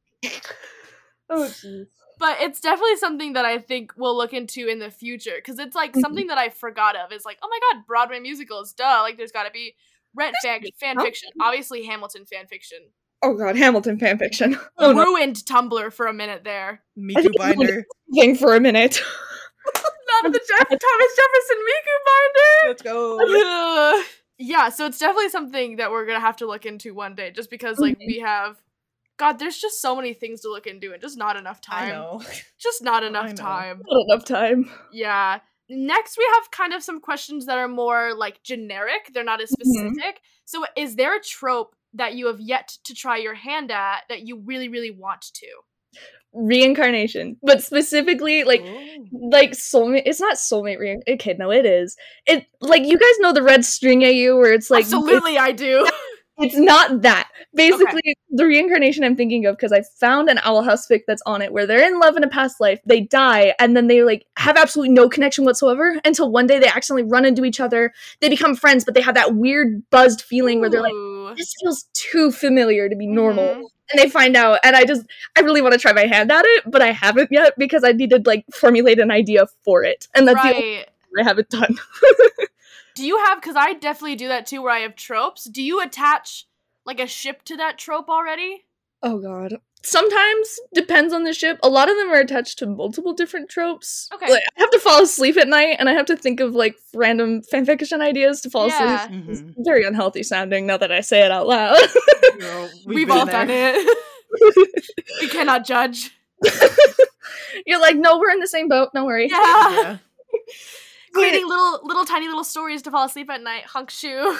Oh jeez. But it's definitely something that I think we'll look into in the future because it's like something that I forgot of. Is like, oh my god, Broadway musicals, duh! Like, there's got to be Rent fan fan fiction, obviously Hamilton fan fiction. Oh God, Hamilton fanfiction. Oh no. Ruined Tumblr for a minute there. Miku Binder. Thing for a minute. Not the Jeff- Thomas Jefferson Miku binder. Let's go. Ugh. Yeah, so it's definitely something that we're gonna have to look into one day, just because like we have, God, there's just so many things to look into and just not enough time. I know. Just not I enough know. time. Not enough time. Yeah. Next, we have kind of some questions that are more like generic. They're not as specific. So, is there a trope that you have yet to try your hand at that you really, really want to? Reincarnation, but specifically like Ooh. like soulmate. It's not soulmate rein. Okay, no, it is. It like you guys know the red string A U where it's like Absolutely, I do. It's not that. Basically, okay. The reincarnation I'm thinking of, because I found an Owl House fic that's on it, where they're in love in a past life, they die, and then they, like, have absolutely no connection whatsoever, until one day they accidentally run into each other, they become friends, but they have that weird buzzed feeling Ooh. Where they're like, this feels too familiar to be normal. Mm-hmm. And they find out, and I just, I really want to try my hand at it, but I haven't yet, because I need to, like, formulate an idea for it. And that's right. the only thing I haven't done. Do you have, because I definitely do that too, where I have tropes, do you attach, like, a ship to that trope already? Oh, God. Sometimes, depends on the ship. A lot of them are attached to multiple different tropes. Okay. Like, I have to fall asleep at night, and I have to think of, like, random fanfiction ideas to fall yeah. asleep. Mm-hmm. It's very unhealthy sounding now that I say it out loud. Girl, we've we've all there. Done it. We cannot judge. You're like, no, we're in the same boat. Don't worry. Yeah. yeah. Creating little, little, tiny little stories to fall asleep at night. Hunk shoe.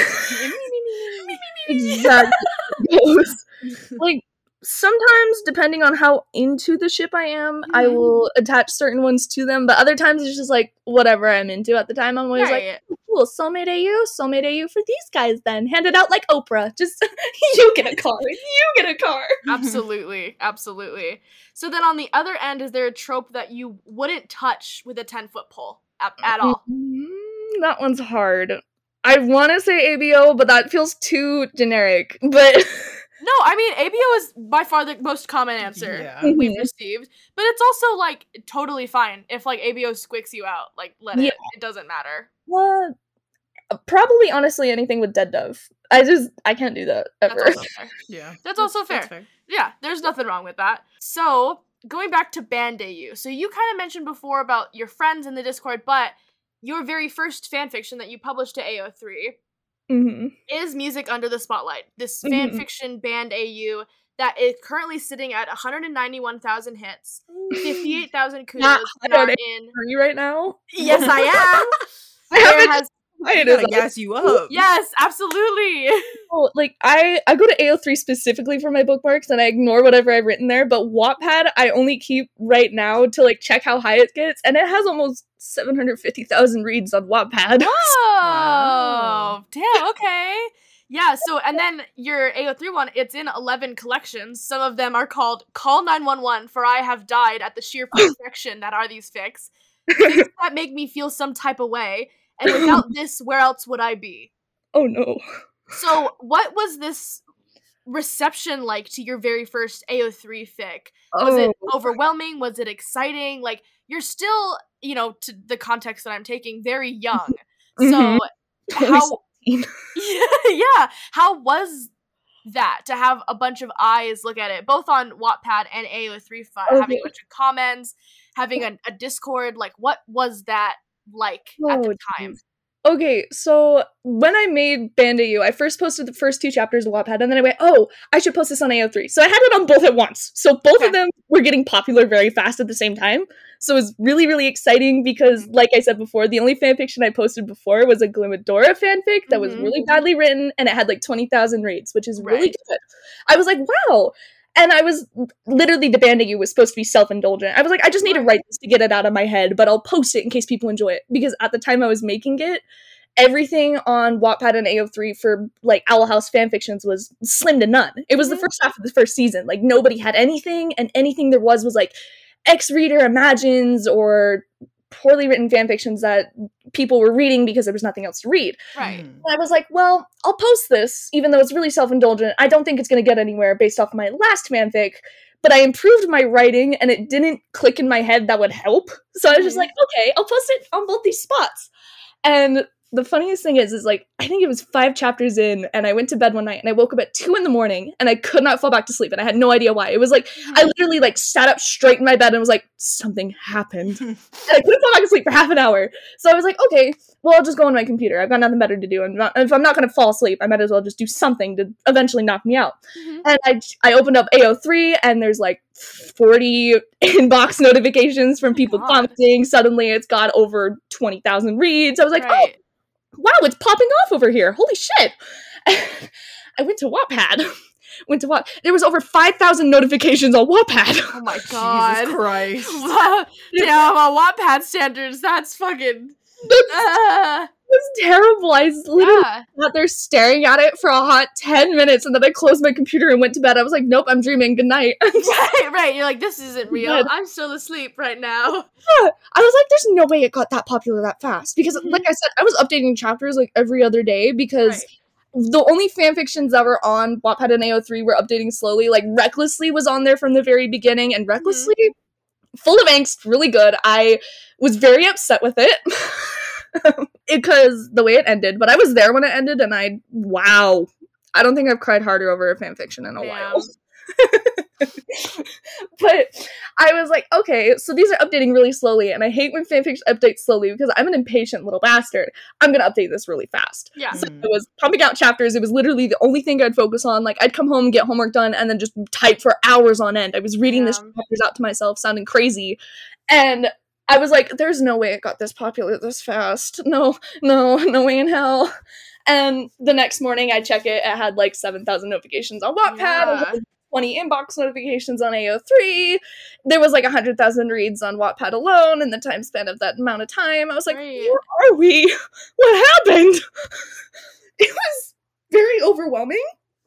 Exactly. Like, sometimes, depending on how into the ship I am, mm-hmm. I will attach certain ones to them, but other times it's just like, whatever I'm into at the time. I'm always right. like, oh, cool, soulmate A U, soulmate A U for these guys then. Hand it out like Oprah. Just, you get a car, you get a car. Absolutely, absolutely. So then on the other end, is there a trope that you wouldn't touch with a ten-foot pole at, at all? Mm-hmm. That one's hard. I want to say A B O, but that feels too generic, but... No, I mean, A B O is by far the most common answer yeah. we've received. But it's also, like, totally fine if, like, A B O squicks you out. Like, let yeah. it. It doesn't matter. Well, probably, honestly, anything with Dead Dove. I just, I can't do that, ever. That's also fair. Yeah. That's, that's also fair. That's fair. Yeah, there's nothing wrong with that. So, going back to Band A U. So, you kind of mentioned before about your friends in the Discord, but your very first fanfiction that you published to A O three... Mm-hmm. is Music Under the Spotlight. This mm-hmm. fanfiction Band A U that is currently sitting at one hundred ninety-one thousand hits, fifty-eight thousand kudos. Not not in. Are you right now? Yes, I am. I haven't. Has- I gotta gas you up. Yes, absolutely. Oh, like I, I go to A O three specifically for my bookmarks, and I ignore whatever I've written there. But Wattpad, I only keep right now to like check how high it gets, and it has almost seven hundred fifty thousand reads on Wattpad. Oh, wow. Damn. Okay. Yeah. So, and then your A O three one, it's in eleven collections. Some of them are called "Call nine one one," for I have died at the sheer perfection that are these fics. Things that make me feel some type of way. And without this, where else would I be? Oh, no. So, what was this reception like to your very first A O three fic? Was oh. it overwhelming? Was it exciting? Like, you're still, you know, to the context that I'm taking, very young. Mm-hmm. So, how... yeah, yeah. How was that, to have a bunch of eyes look at it, both on Wattpad and A O three, okay. having a bunch of comments, having a, a Discord? Like, what was that like oh, at the time? Geez. Okay, so when I made Band A U, I first posted the first two chapters of Wattpad, and then I went, oh, I should post this on A O three. So I had it on both at once. So both okay. of them were getting popular very fast at the same time. So it was really, really exciting because, like I said before, the only fanfiction I posted before was a Glimmadora fanfic that mm-hmm. was really badly written, and it had like twenty thousand reads, which is really right. good. I was like, wow. And I was, literally, the Band A U was supposed to be self-indulgent. I was like, I just need to write this to get it out of my head, but I'll post it in case people enjoy it. Because at the time I was making it, everything on Wattpad and A O three for, like, Owl House fanfictions was slim to none. It was mm-hmm. the first half of the first season. Like, nobody had anything, and anything there was was, like, X-Reader imagines or poorly written fanfictions that people were reading because there was nothing else to read. Right. And I was like, well, I'll post this, even though it's really self-indulgent. I don't think it's going to get anywhere based off my last fanfic, but I improved my writing, and it didn't click in my head that would help. So I was just like, okay, I'll post it on both these spots. And the funniest thing is, is like, I think it was five chapters in, and I went to bed one night, and I woke up at two in the morning, and I could not fall back to sleep, and I had no idea why. It was like, I literally, like, sat up straight in my bed and was like, something happened. And I couldn't fall back to sleep for half an hour. So I was like, okay, well, I'll just go on my computer. I've got nothing better to do. And not, if I'm not going to fall asleep, I might as well just do something to eventually knock me out. Mm-hmm. And I, I opened up A O three, and there's, like, forty inbox notifications from people God. commenting. Suddenly, it's got over twenty thousand reads. I was like, right. oh, wow, it's popping off over here. Holy shit. I went to Wattpad. Went to Watt. There was over five thousand notifications on Wattpad. Oh my God. Jesus Christ. Damn, on Wattpad standards, that's fucking... Uh, It's terrible. I literally yeah. sat there staring at it for a hot ten minutes, and then I closed my computer and went to bed. I was like, nope, I'm dreaming. Good night. right, right. You're like, this isn't real. Bed. I'm still asleep right now. Yeah. I was like, there's no way it got that popular that fast. Because, mm-hmm. like I said, I was updating chapters like every other day because right. the only fanfictions that were on Wattpad and A O three were updating slowly. Like, Recklessly was on there from the very beginning, and Recklessly, mm-hmm. full of angst, really good. I was very upset with it. Because the way it ended, but I was there when it ended, and I, wow, I don't think I've cried harder over a fanfiction in a Damn. while. But I was like, okay, so these are updating really slowly, and I hate when fanfics update slowly because I'm an impatient little bastard. I'm gonna update this really fast. Yeah. So I was pumping out chapters. It was literally the only thing I'd focus on. Like, I'd come home, get homework done, and then just type for hours on end. I was reading yeah. this chapters out to myself, sounding crazy, and I was like, there's no way it got this popular this fast. No, no, no way in hell. And the next morning I check it, it had like seven thousand notifications on Wattpad, yeah. twenty inbox notifications on A O three. There was like one hundred thousand reads on Wattpad alone in the time span of that amount of time. I was like, right. where are we? What happened? It was very overwhelming.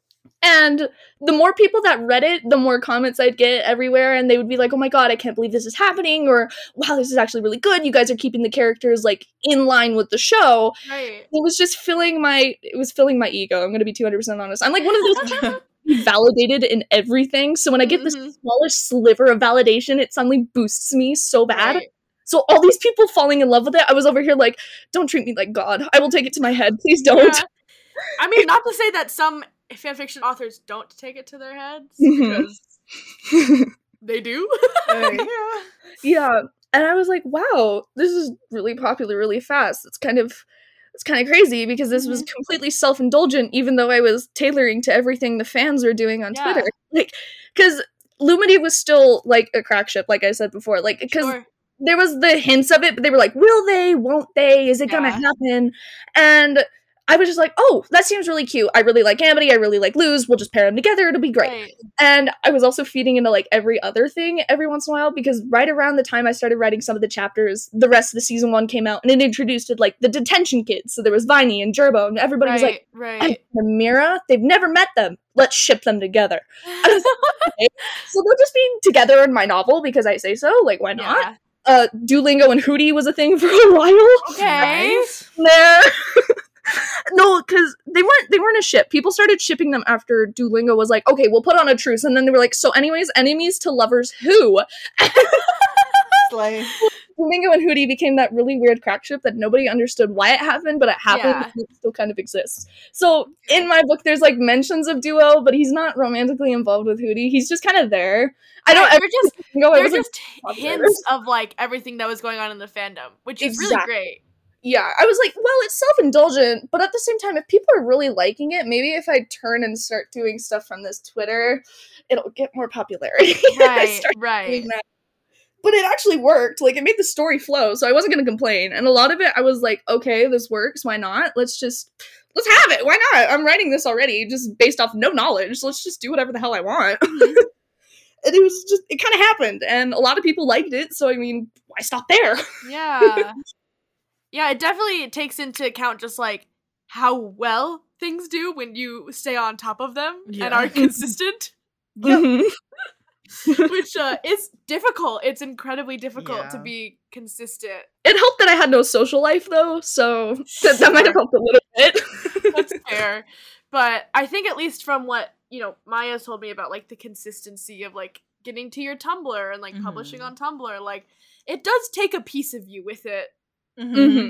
And the more people that read it, the more comments I'd get everywhere, and they would be like, oh my God, I can't believe this is happening, or wow, this is actually really good. You guys are keeping the characters, like, in line with the show. Right. It was just filling my, it was filling my ego. I'm going to be two hundred percent honest. I'm like one of those validated in everything, so when I get mm-hmm. this smallest sliver of validation, it suddenly boosts me so bad. Right. So all these people falling in love with it, I was over here like, don't treat me like God. I will take it to my head. Please don't. Yeah. I mean, not to say that some fanfiction authors don't take it to their heads, because mm-hmm. they do. uh, yeah. Yeah, and I was like, wow, this is really popular really fast. It's kind of, it's kind of crazy, because this mm-hmm. was completely self-indulgent, even though I was tailoring to everything the fans were doing on yeah. Twitter. Like, because Lumity was still, like, a crack ship, like I said before. Like, because sure. there was the hints of it, but they were like, will they, won't they, is it yeah. gonna happen? And I was just like, oh, that seems really cute. I really like Amity. I really like Luz. We'll just pair them together. It'll be great. Right. And I was also feeding into, like, every other thing every once in a while, because right around the time I started writing some of the chapters, the rest of the season one came out, and it introduced, like, the detention kids. So there was Viney and Gerbo, and everybody right, was like, right. and Mira, they've never met them. Let's ship them together. I was like, okay. So they'll just be together in my novel because I say so. Like, why not? Yeah. Uh, Duolingo and Hootie was a thing for a while. Okay. Nice. There. No, because they weren't they weren't a ship. People started shipping them after Duolingo was like, okay, we'll put on a truce, and then they were like, so anyways, enemies to lovers who? Slay. Duolingo and Hootie became that really weird crack ship that nobody understood why it happened, but it happened, yeah. and it still kind of exists. So in my book, there's like mentions of Duo, but he's not romantically involved with Hootie. He's just kind of there. I don't right, ever just go. There's just hints of like everything that was going on in the fandom, which is exactly. really great. Yeah, I was like, well, it's self-indulgent, but at the same time, if people are really liking it, maybe if I turn and start doing stuff from this Twitter, it'll get more popularity. Right, right. But it actually worked. Like, it made the story flow, so I wasn't going to complain. And a lot of it, I was like, okay, this works. Why not? Let's just, let's have it. Why not? I'm writing this already, just based off no knowledge. So let's just do whatever the hell I want. Mm-hmm. And it was just, it kind of happened. And a lot of people liked it, so I mean, why stop there? Yeah. Yeah, it definitely takes into account just, like, how well things do when you stay on top of them yeah. and are consistent. Mm-hmm. Which uh, is difficult. It's incredibly difficult yeah. to be consistent. It helped that I had no social life, though, so that, that might have helped a little bit. That's fair. But I think at least from what, you know, Maya told me about, like, the consistency of, like, getting to your Tumblr and, like, mm-hmm. publishing on Tumblr, like, it does take a piece of you with it. Mm-hmm. Mm-hmm.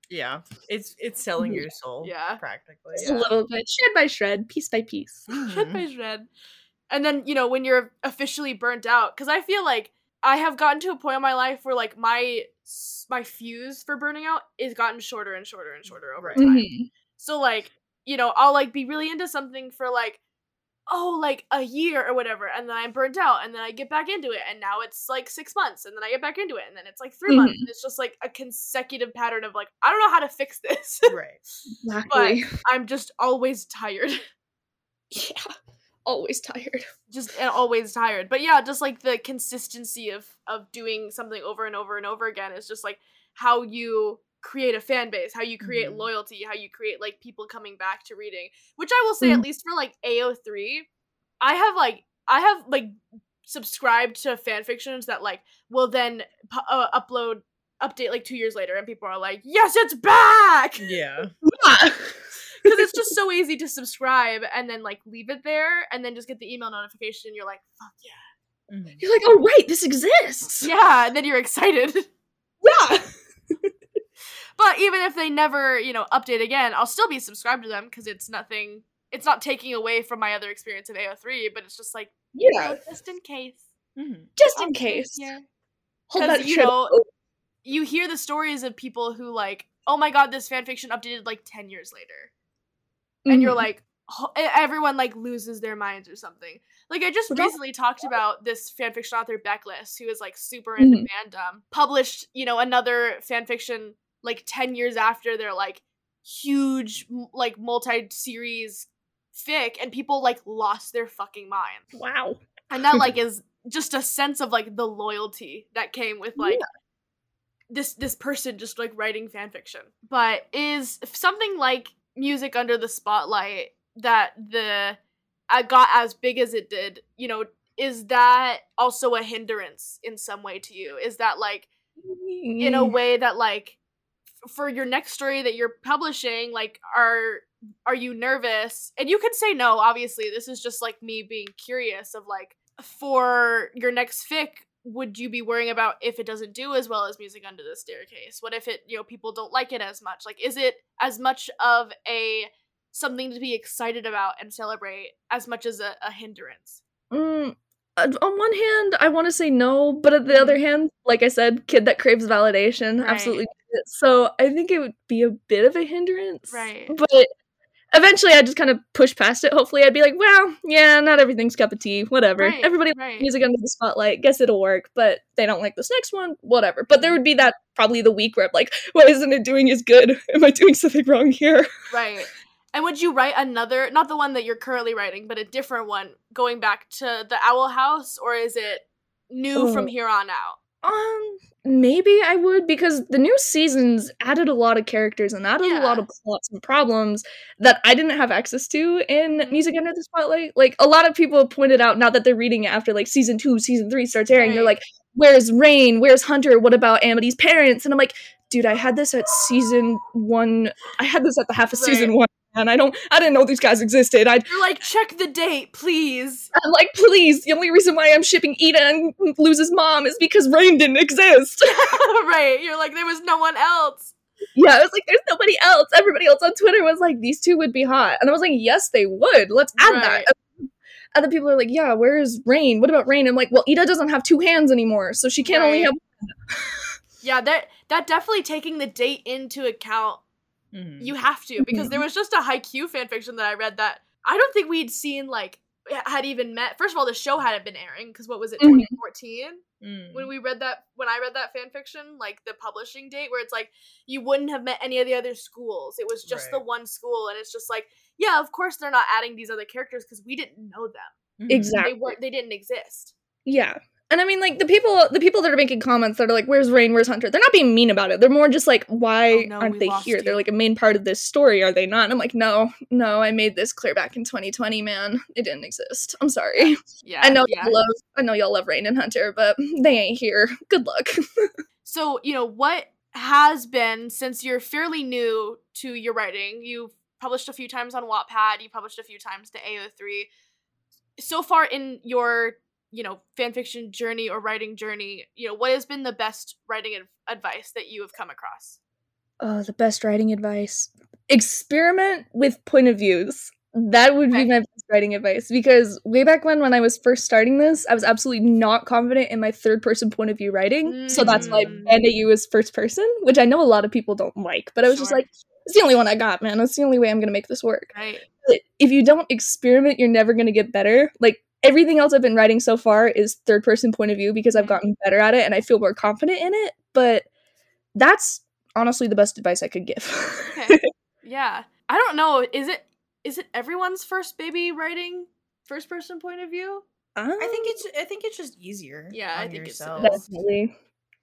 Yeah, it's it's selling your soul. Yeah. Practically. Just Yeah. a little bit, shred by shred, piece by piece. Shred by shred. And then, you know, when you're officially burnt out, because I feel like I have gotten to a point in my life where, like, my my fuse for burning out is gotten shorter and shorter and shorter over Right. time. Mm-hmm. So, like, you know, I'll, like, be really into something for, like, oh, like, a year or whatever, and then I'm burnt out, and then I get back into it, and now it's, like, six months, and then I get back into it, and then it's, like, three Mhm. months, and it's just, like, a consecutive pattern of, like, I don't know how to fix this, Right. Exactly. I'm just always tired. Yeah. Always tired. Just and always tired. But yeah, just, like, the consistency of, of doing something over and over and over again is just, like, how you create a fan base, how you create Mhm. loyalty, how you create, like, people coming back to reading. Which I will say, Mhm. at least for, like, A O three, I have, like, I have, like, subscribed to fan fictions that, like, will then pu- uh, upload, update, like, two years later, and people are like, yes, it's back! Yeah. Yeah. Because it's just so easy to subscribe and then, like, leave it there, and then just get the email notification, and you're like, fuck yeah. Mhm. You're like, oh right, this exists. Yeah, and then you're excited. Yeah. But even if they never, you know, update again, I'll still be subscribed to them because it's nothing, it's not taking away from my other experience of A O three, but it's just like, you Yeah. know, just in case. Mhm. Just in I'll stay case. here. Hold 'Cause, that you shit know, up. You hear the stories of people who, like, oh my god, this fanfiction updated, like, ten years later. And you're Mhm. like, ho- e- everyone, like, loses their minds or something. Like, I just But that- recently talked about this fanfiction author, Beckless, who is, like, super into fandom, published, you know, another fanfiction, like, ten years after their, like, huge, m- like, multi-series fic, and people, like, lost their fucking minds. Wow. And that, like, is just a sense of, like, the loyalty that came with, like, this this person just, like, writing fanfiction. But is something like Music Under the Spotlight that the uh, got as big as it did, you know, is that also a hindrance in some way to you? Is that, like, in a way that, like, f- for your next story that you're publishing, like, are are you nervous? And you could say no, obviously. This is just, like, me being curious of, like, for your next fic, would you be worrying about if it doesn't do as well as Music Under the Staircase? What if it, you know, people don't like it as much? Like, is it as much of a something to be excited about and celebrate as much as a, a hindrance? Mm, uh, on one hand, I want to say no, but at the Mhm. other hand, like I said, kid that craves validation, Right. absolutely. did it. So I think it would be a bit of a hindrance. Right. But eventually I'd just kind of push past it. Hopefully I'd be like, well, yeah, not everything's cup of tea, whatever. Right, Everybody right. likes Music Under the Spotlight, guess it'll work, but they don't like this next one, whatever. But there would be that probably the week where I'm like, why isn't it doing as good? Am I doing something wrong here? Right. And would you write another, not the one that you're currently writing, but a different one going back to the Owl House, or is it new Oh. from here on out? Um, maybe I would, because the new seasons added a lot of characters and added a lot Yeah. of plots and problems that I didn't have access to in Mhm. Music Under the Spotlight. Like, a lot of people have pointed out now that they're reading it after, like, season two, season three starts airing, they're Right. like, where's Rain? Where's Hunter? What about Amity's parents? And I'm like, dude, I had this at season one. I had this at the half of season Right. one, and I don't, I didn't know these guys existed. I, You're like, check the date, please. I'm like, please, the only reason why I'm shipping Ida and Luz's mom is because Rain didn't exist. Right. You're like, there was no one else. Yeah, I was like, there's nobody else. Everybody else on Twitter was like, these two would be hot. And I was like, yes, they would. Let's add Right. that. And other people are like, yeah, where's Rain? What about Rain? I'm like, well, Ida doesn't have two hands anymore, so she can't only Right. have. Yeah, that that definitely taking the date into account, Mhm. you have to, because there was just a Haikyuu fanfiction that I read that I don't think we'd seen, like, had even met. First of all, the show hadn't been airing, because what was it, Mhm. twenty fourteen? Mm. When we read that, when I read that fanfiction, like, the publishing date, where it's like, you wouldn't have met any of the other schools. It was just the Right. one school, and it's just like, yeah, of course they're not adding these other characters, because we didn't know them. Mhm. Exactly. They weren't, they didn't exist. Yeah. And I mean, like, the people the people that are making comments that are like, where's Rain, where's Hunter? They're not being mean about it. They're more just like, why Oh, no, aren't we they lost here? you. They're like a main part of this story, are they not? And I'm like, no, no, I made this clear back in twenty twenty, man. It didn't exist. I'm sorry. Yeah. I know yeah. y'all love I know y'all love Rain and Hunter, but they ain't here. Good luck. So, you know, what has been, since you're fairly new to your writing, you've published a few times on Wattpad, you published a few times to A O three. So far in your, you know, fanfiction journey or writing journey, you know, what has been the best writing ad- advice that you have come across? Oh, the best writing advice. Experiment with point of views. That would Okay. be my best writing advice, because way back when, when I was first starting this, I was absolutely not confident in my third person point of view writing. So that's why Mm. Band-Aid U is first person, which I know a lot of people don't like, but I was just Sure. like, it's the only one I got, man. That's the only way I'm gonna make this work. Right. But if you don't experiment, you're never gonna get better. Like, everything else I've been writing so far is third person point of view because I've Mhm. gotten better at it and I feel more confident in it. But that's honestly the best advice I could give. Okay. Yeah. I don't know. Is it is it everyone's first baby writing first person point of view? I think it's I think it's just easier. Yeah, I on think it's- yourself. definitely.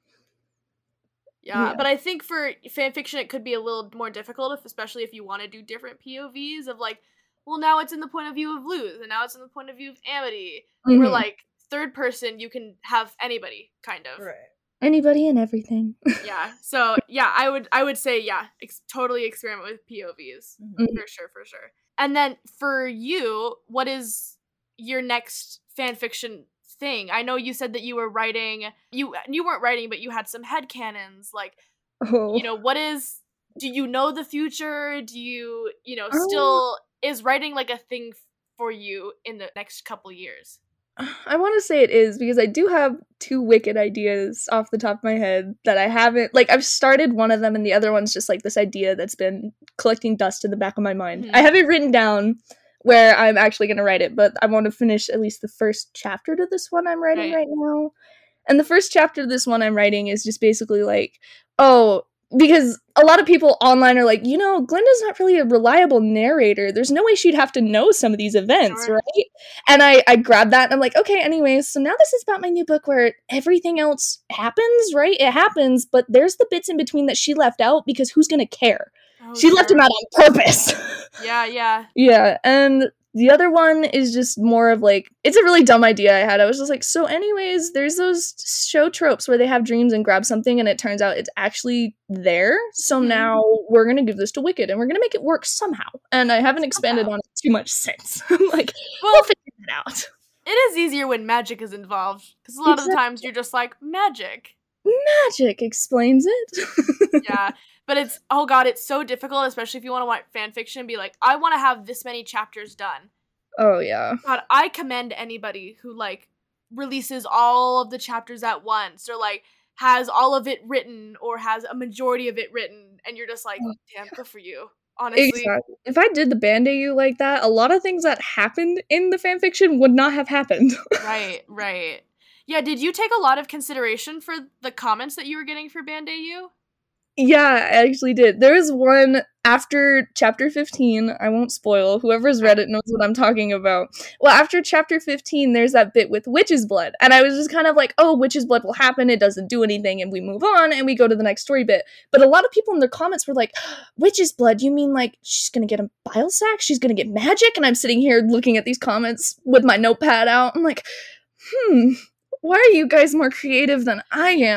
Yeah, Yeah. but I think for fan fiction it could be a little more difficult, if, especially if you want to do different P O Vs of like, well, now it's in the point of view of Luz, and now it's in the point of view of Amity. Where Mhm. like third person, you can have anybody kind of. Right. Anybody and everything. Yeah. So yeah, I would I would say yeah, ex- totally experiment with P O Vs Mhm. for sure, for sure. And then for you, what is your next fan fiction thing? I know you said that you were writing. You you weren't writing, but you had some headcanons. Like, Oh. you know, what is? Do you know the future? Do you you know Um, still is writing like a thing for you in the next couple years? I want to say it is, because I do have two wicked ideas off the top of my head that I haven't, like, I've started one of them and the other one's just like this idea that's been collecting dust in the back of my mind. Mhm. I have it written down where I'm actually going to write it, but I want to finish at least the first chapter to this one I'm writing Right. right now. And the first chapter of this one I'm writing is just basically like, oh, because a lot of people online are like, you know, Glinda's not really a reliable narrator. There's no way she'd have to know some of these events, Sure. right? And I, I grabbed that and I'm like, okay, anyways, so now this is about my new book where everything else happens, right? It happens, but there's the bits in between that she left out because who's gonna care? Oh, She left sure. them out on purpose. Yeah, yeah. Yeah, and the other one is just more of like, it's a really dumb idea I had. I was just like, so anyways, there's those show tropes where they have dreams and grab something and it turns out it's actually there. So Mhm. now we're going to give this to Wicked and we're going to make it work somehow. And I haven't expanded Somehow. on it too much since. I'm like, Well, we'll figure it out. it is easier when magic is involved, because a lot of the times you're just like magic. Magic explains it. Yeah, but it's oh god, it's so difficult, especially if you want to write fan fiction and be like, I want to have this many chapters done. Oh, yeah. God, I commend anybody who like releases all of the chapters at once, or like has all of it written, or has a majority of it written, and you're just like, Oh, damn, good for you. Honestly, Exactly. If I did the Band-Aid U like that, a lot of things that happened in the fanfiction would not have happened. right, right. Yeah, did you take a lot of consideration for the comments that you were getting for Band-Aid U? Yeah, I actually did. There was one after chapter fifteen. I won't spoil. Whoever's read it knows what I'm talking about. Well, after chapter fifteen, there's that bit with witch's blood. And I was just kind of like, oh, witch's blood will happen. It doesn't do anything. And we move on and we go to the next story bit. But a lot of people in their comments were like, witch's blood? You mean like she's going to get a bile sac? She's going to get magic? And I'm sitting here looking at these comments with my notepad out. I'm like, hmm, why are you guys more creative than I am?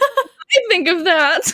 I think of that.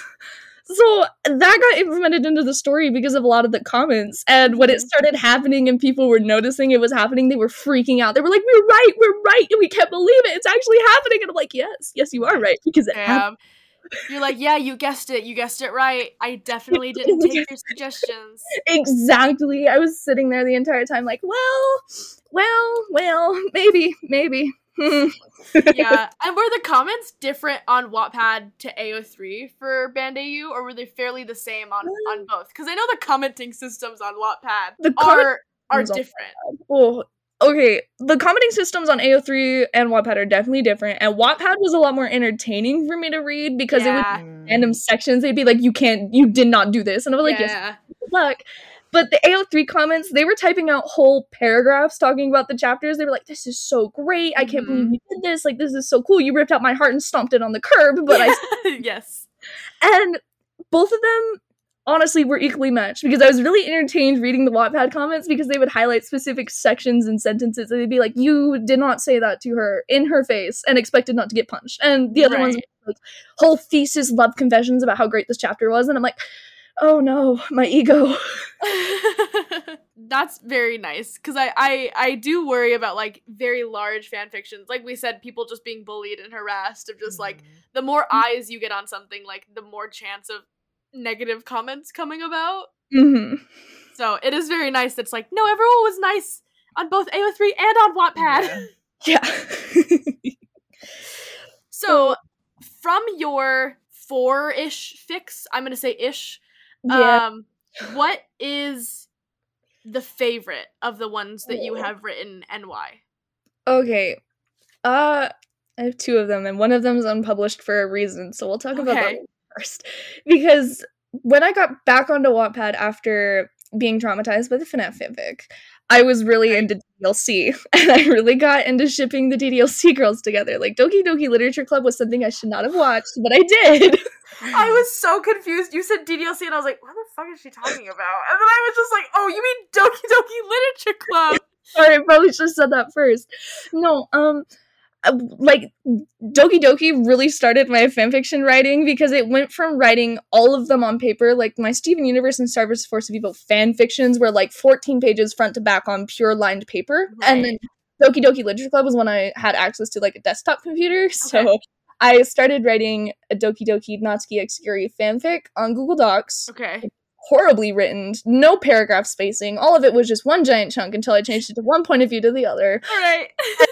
So that got implemented into the story because of a lot of the comments. And when it started happening and people were noticing it was happening, they were freaking out. They were like, we're right, we're right, and we can't believe it. It's actually happening. And I'm like, yes, yes, you are right, because it happened. Damn. You're like, yeah, you guessed it. You guessed it right. I definitely didn't take your suggestions. Exactly. I was sitting there the entire time like, well, well, well, maybe, maybe. Hmm. Yeah. And were the comments different on Wattpad to A O three for Band-Aid U, or were they fairly the same on, on both? Because I know the commenting systems on Wattpad The comment are are systems on different. Oh, okay. The commenting systems on A O three and Wattpad are definitely different, and Wattpad was a lot more entertaining for me to read because it Yeah. would random sections. They'd be like, "You can't, you did not do this," and I was like, "Yes, Yeah. good luck." But the A O three comments, they were typing out whole paragraphs talking about the chapters. They were like, "This is so great! I can't Mhm. believe you did this! Like, this is so cool! You ripped out my heart and stomped it on the curb." But I Yes. and both of them honestly were equally matched because I was really entertained reading the Wattpad comments because they would highlight specific sections and sentences and they'd be like, you did not say that to her in her face and expected not to get punched. And the other ones Right. were like whole thesis love confessions about how great this chapter was. And I'm like, oh no, my ego. That's very nice, because I, I I do worry about like very large fan fictions, like we said, people just being bullied and harassed, of just like the more eyes you get on something, like the more chance of negative comments coming about. Mm-hmm. So it is very nice that it's like, no, everyone was nice on both A O three and on Wattpad. Yeah. Yeah. So from your four-ish fix, I'm going to say ish, Yeah. um, what is the favorite of the ones that you have written and why? Okay. Uh, I have two of them, and one of them is unpublished for a reason, so we'll talk about that Okay. one first. Because when I got back onto Wattpad after being traumatized by the FNAF fanfic, I was really Right. into D D L C, and I really got into shipping the D D L C girls together. Like, Doki Doki Literature Club was something I should not have watched, but I did. I was so confused. You said D D L C, and I was like, what the fuck is she talking about? And then I was just like, oh, you mean Doki Doki Literature Club? Sorry, I probably should have said that first. No, um, uh, like, Doki Doki really started my fanfiction writing because it went from writing all of them on paper, like my Steven Universe and Star vs. Force of Evil fanfictions were like fourteen pages front to back on pure lined paper, and then Doki Doki Literature Club was when I had access to like a desktop computer, so Okay. I started writing a Doki Doki Natsuki X Yuri fanfic on Google Docs. Okay. Horribly written, no paragraph spacing, all of it was just one giant chunk until I changed it to one point of view to the other. All right.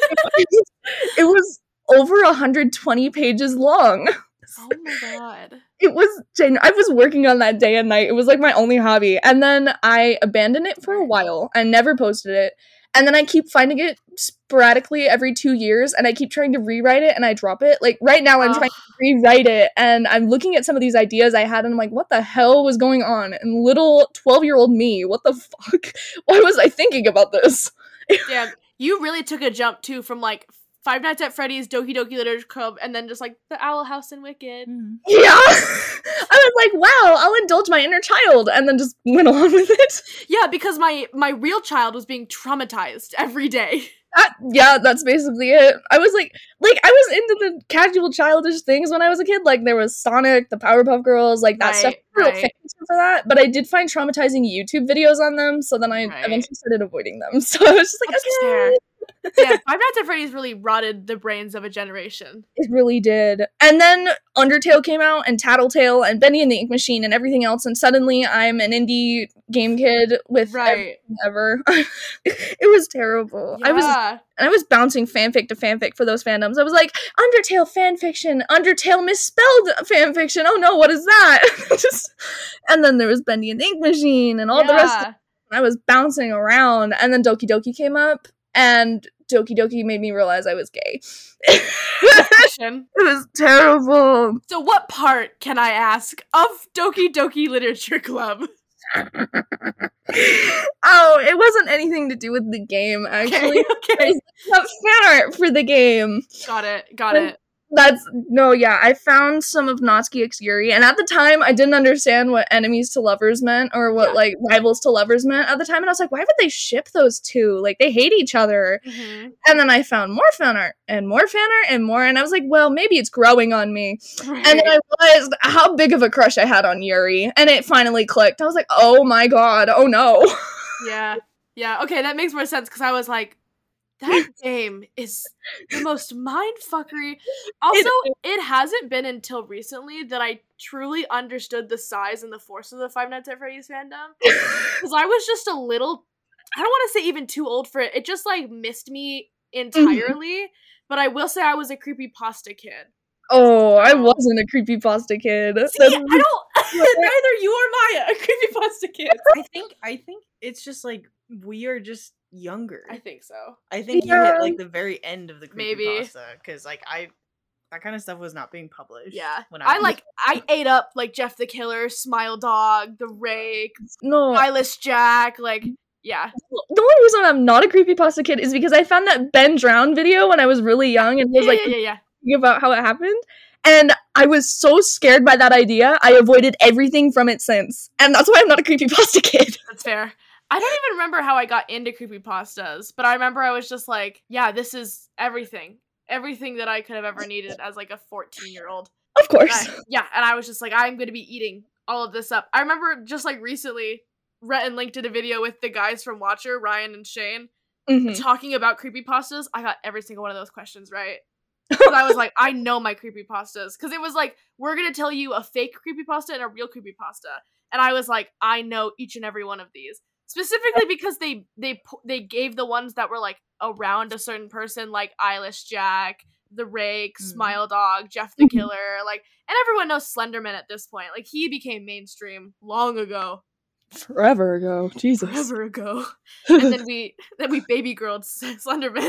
It was over one hundred twenty pages long. Oh my god. It was gen- I was working on that day and night. It was like my only hobby. And then I abandoned it for a while and never posted it. And then I keep finding it sporadically every two years and I keep trying to rewrite it and I drop it. Like right now I'm Ugh. trying to rewrite it and I'm looking at some of these ideas I had and I'm like, what the hell was going on? And little twelve-year-old me, what the fuck? Why was I thinking about this? Yeah, you really took a jump too from like Five Nights at Freddy's, Doki Doki Literature Club, and then just like the Owl House and Wicked. Mhm. Yeah! I was like, wow, I'll indulge my inner child, and then just went on with it. Yeah, because my my real child was being traumatized every day. That, yeah, that's basically it. I was like, like, I was into the casual childish things when I was a kid. Like, there was Sonic, the Powerpuff Girls, like, that Right, stuff. I was real right. famous for that, but I did find traumatizing YouTube videos on them, so then I Right. eventually started avoiding them. So I was just like, That's okay. fair. Yeah, Five Nights at Freddy's really rotted the brains of a generation. It really did. And then Undertale came out, and Tattletale, and Bendy and the Ink Machine, and everything else, and suddenly I'm an indie game kid with Right. everything ever. It was terrible. I was Yeah. and I was bouncing fanfic to fanfic for those fandoms. I was like, Undertale fanfiction, Undertale misspelled fanfiction. Oh no, what is that? Just, and then there was Bendy and the Ink Machine, and all the rest. Of Yeah. it. I was bouncing around, and then Doki Doki came up, and Doki Doki made me realize I was gay. Depression. It was terrible. So what part, can I ask, of Doki Doki Literature Club? Oh, it wasn't anything to do with the game, actually. Okay, okay. Not fan art for the game. Got it, got it. That's no, yeah. I found some of Natsuki X Yuri, and at the time, I didn't understand what enemies to lovers meant or what Yeah. like rivals to lovers meant at the time, and I was like, why would they ship those two? Like they hate each other. Mhm. And then I found more fan art and more fan art and more, and I was like, well, maybe it's growing on me. Right. And then I realized how big of a crush I had on Yuri, and it finally clicked. I was like, oh my god, oh no. Yeah, yeah. Okay, that makes more sense because I was like, that game is the most mindfuckery. Also, it hasn't been until recently that I truly understood the size and the force of the Five Nights at Freddy's fandom. Because I was just a little, I don't want to say even too old for it. It just like missed me entirely. But I will say I was a creepypasta kid. Oh, I wasn't a creepypasta kid. See, I don't. Neither you or Maya, a creepypasta kid. I think I think it's just like we are just younger. I think so. I think you Yeah. hit like the very end of the Maybe. creepypasta because like I that kind of stuff was not being published. Yeah, when I was- like. I ate up like Jeff the Killer, Smile Dog, The Rake, No. Eyeless Jack. Like, yeah. The only reason I'm not a creepypasta kid is because I found that Ben Drown video when I was really young and was Yeah, like yeah, yeah, yeah. thinking about how it happened. And I was so scared by that idea, I avoided everything from it since. And that's why I'm not a creepypasta kid. That's fair. I don't even remember how I got into creepypastas, but I remember I was just like, yeah, this is everything. Everything that I could have ever needed as like a fourteen-year-old. Of course. I- yeah, and I was just like, I'm going to be eating all of this up. I remember just like recently, Rhett linked in a video with the guys from Watcher, Ryan and Shane, Mhm. talking about creepypastas. I got every single one of those questions right. Because I was like, I know my creepypastas. Because it was like, we're going to tell you a fake creepypasta and a real creepypasta. And I was like, I know each and every one of these. Specifically because they they they gave the ones that were like around a certain person, like Eyelash Jack, The Rake, mm. Smile Dog, Jeff the Killer, like, and everyone knows Slenderman at this point. Like, he became mainstream long ago. Forever ago, Jesus. Forever ago. And then we then we baby girled Slenderman.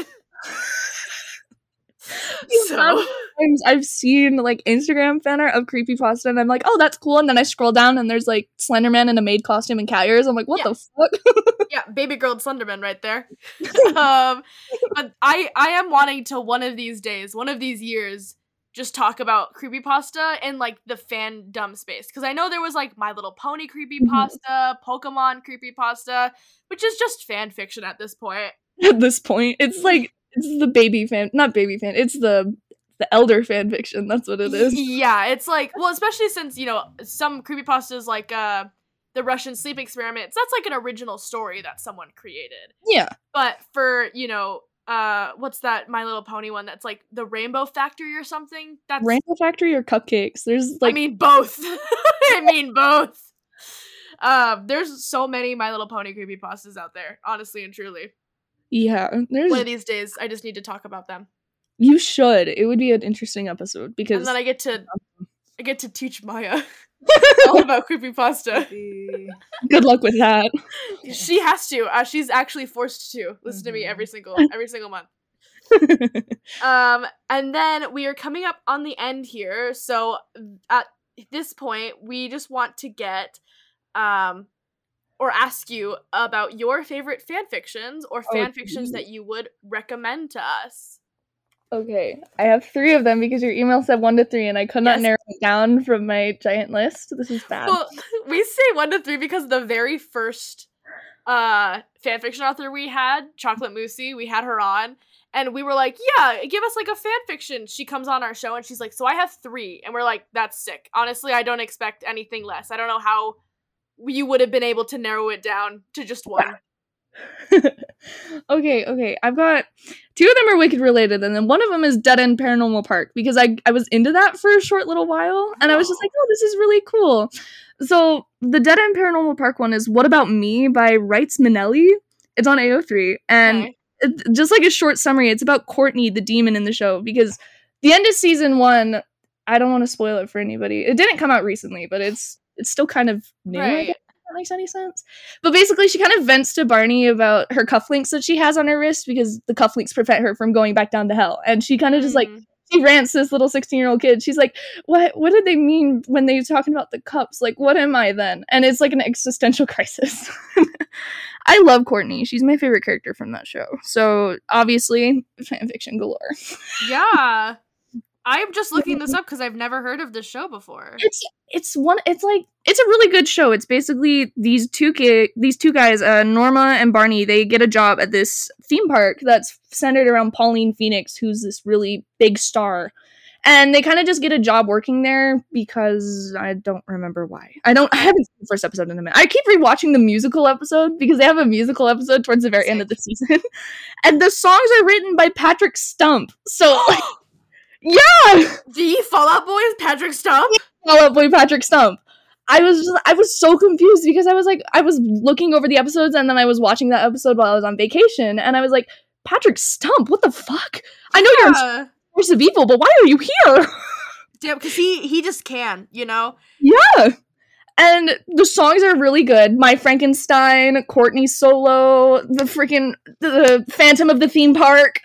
So Sometimes I've seen like Instagram fan art of creepypasta and I'm like, oh, that's cool. And then I scroll down and there's like Slenderman in a maid costume and cat ears. I'm like, what yeah. the fuck? Yeah, baby girl Slenderman right there. um, but I I am wanting to one of these days, one of these years, just talk about creepypasta in like the fandom space. Because I know there was like My Little Pony creepypasta, mm-hmm. Pokemon creepypasta, which is just fan fiction at this point. At this point, it's like it's the baby fan, not baby fan. It's the the elder fan fiction. That's what it is. Yeah, it's like, well, especially since, you know, some creepypastas like uh, the Russian sleep experiments. That's like an original story that someone created. Yeah, but for, you know, uh, what's that My Little Pony one that's like the Rainbow Factory or something? That's Rainbow Factory or Cupcakes. There's like, I mean both. I mean both. Um, there's so many My Little Pony creepypastas out there, honestly and truly. Yeah, there's one of these days I just need to talk about them. You should. It would be an interesting episode because and then I get to I get to teach Maya all about creepypasta. Good luck with that. She has to. Uh, she's actually forced to listen mm-hmm. to me every single every single month. um, and then we are coming up on the end here. So at this point, we just want to get um. or ask you about your favorite fan fictions or fan okay. fictions that you would recommend to us. Okay, I have three of them because your email said one to three and I could not yes. narrow it down from my giant list. This is bad. Well, we say one to three because the very first uh, fan fiction author we had, Chocolate Moosey, we had her on, and we were like, yeah, give us like a fan fiction. She comes on our show and she's like, so I have three. And we're like, that's sick. Honestly, I don't expect anything less. I don't know how you would have been able to narrow it down to just one. okay, okay. I've got two of them are Wicked related, and then one of them is Dead End Paranormal Park because I I was into that for a short little while, and oh. I was just like, oh, this is really cool. So the Dead End Paranormal Park one is What About Me by Wrights Minnelli. It's on A O three, and okay. it, just like a short summary, it's about Courtney, the demon in the show, because the end of season one, I don't want to spoil it for anybody. It didn't come out recently, but it's It's still kind of new, right. I guess, if that makes any sense. But basically, she kind of vents to Barney about her cufflinks that she has on her wrist because the cufflinks prevent her from going back down to hell. And she kind of mm. just like, she rants to this little sixteen-year-old kid. She's like, what What did they mean when they were talking about the cups? Like, what am I then? And it's like an existential crisis. I love Courtney. She's my favorite character from that show. So, obviously, fanfiction galore. Yeah. I'm just looking this up because I've never heard of this show before. It's it's one. It's like it's a really good show. It's basically these two ki- these two guys, uh, Norma and Barney. They get a job at this theme park that's centered around Pauline Phoenix, who's this really big star, and they kind of just get a job working there because I don't remember why. I don't. I haven't seen the first episode in a minute. I keep rewatching the musical episode because they have a musical episode towards the very Sick. end of the season, and the songs are written by Patrick Stump. So. Like, yeah! The Fall Out Boy is Patrick Stump? Fall Out Boy Patrick Stump. I was just, I was so confused because I was like, I was looking over the episodes and then I was watching that episode while I was on vacation and I was like, Patrick Stump, what the fuck? I know yeah. you're in Force of Evil, but why are you here? Yeah, because he, he just can, you know? Yeah! And the songs are really good. My Frankenstein, Courtney Solo, the freaking, the Phantom of the Theme Park.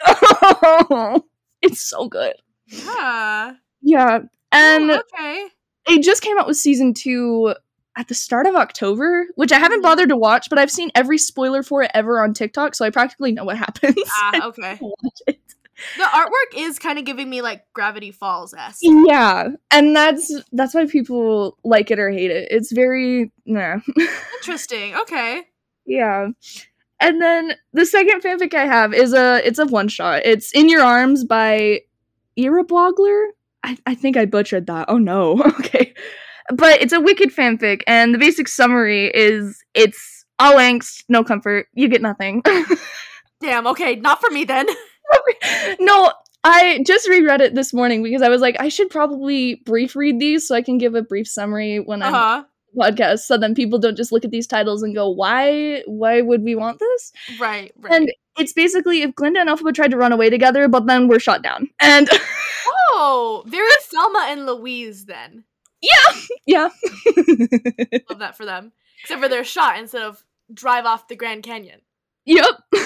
It's so good. Yeah. Yeah. And oh, okay. It just came out with season two at the start of October, which I haven't bothered to watch, but I've seen every spoiler for it ever on TikTok, so I practically know what happens. Ah, okay. Watch it. The artwork is kind of giving me like Gravity Falls-esque. Yeah. And that's that's why people like it or hate it. It's very nah. Interesting. Okay. Yeah. And then the second fanfic I have is a it's a one shot. It's In Your Arms by Irabogler. I, I think I butchered that. Oh no. Okay. But it's a Wicked fanfic, and the basic summary is it's all angst, no comfort. You get nothing. Damn, okay, not for me then. No, I just reread it this morning because I was like, I should probably brief read these so I can give a brief summary when I'm Uh-huh. podcast, so then people don't just look at these titles and go, why why would we want this? Right, right. And it's basically if Glinda and Elphaba tried to run away together, but then were shot down. And oh, very Thelma and Louise then. yeah, yeah. Love that for them. Except for they're shot instead of drive off the Grand Canyon. Yep.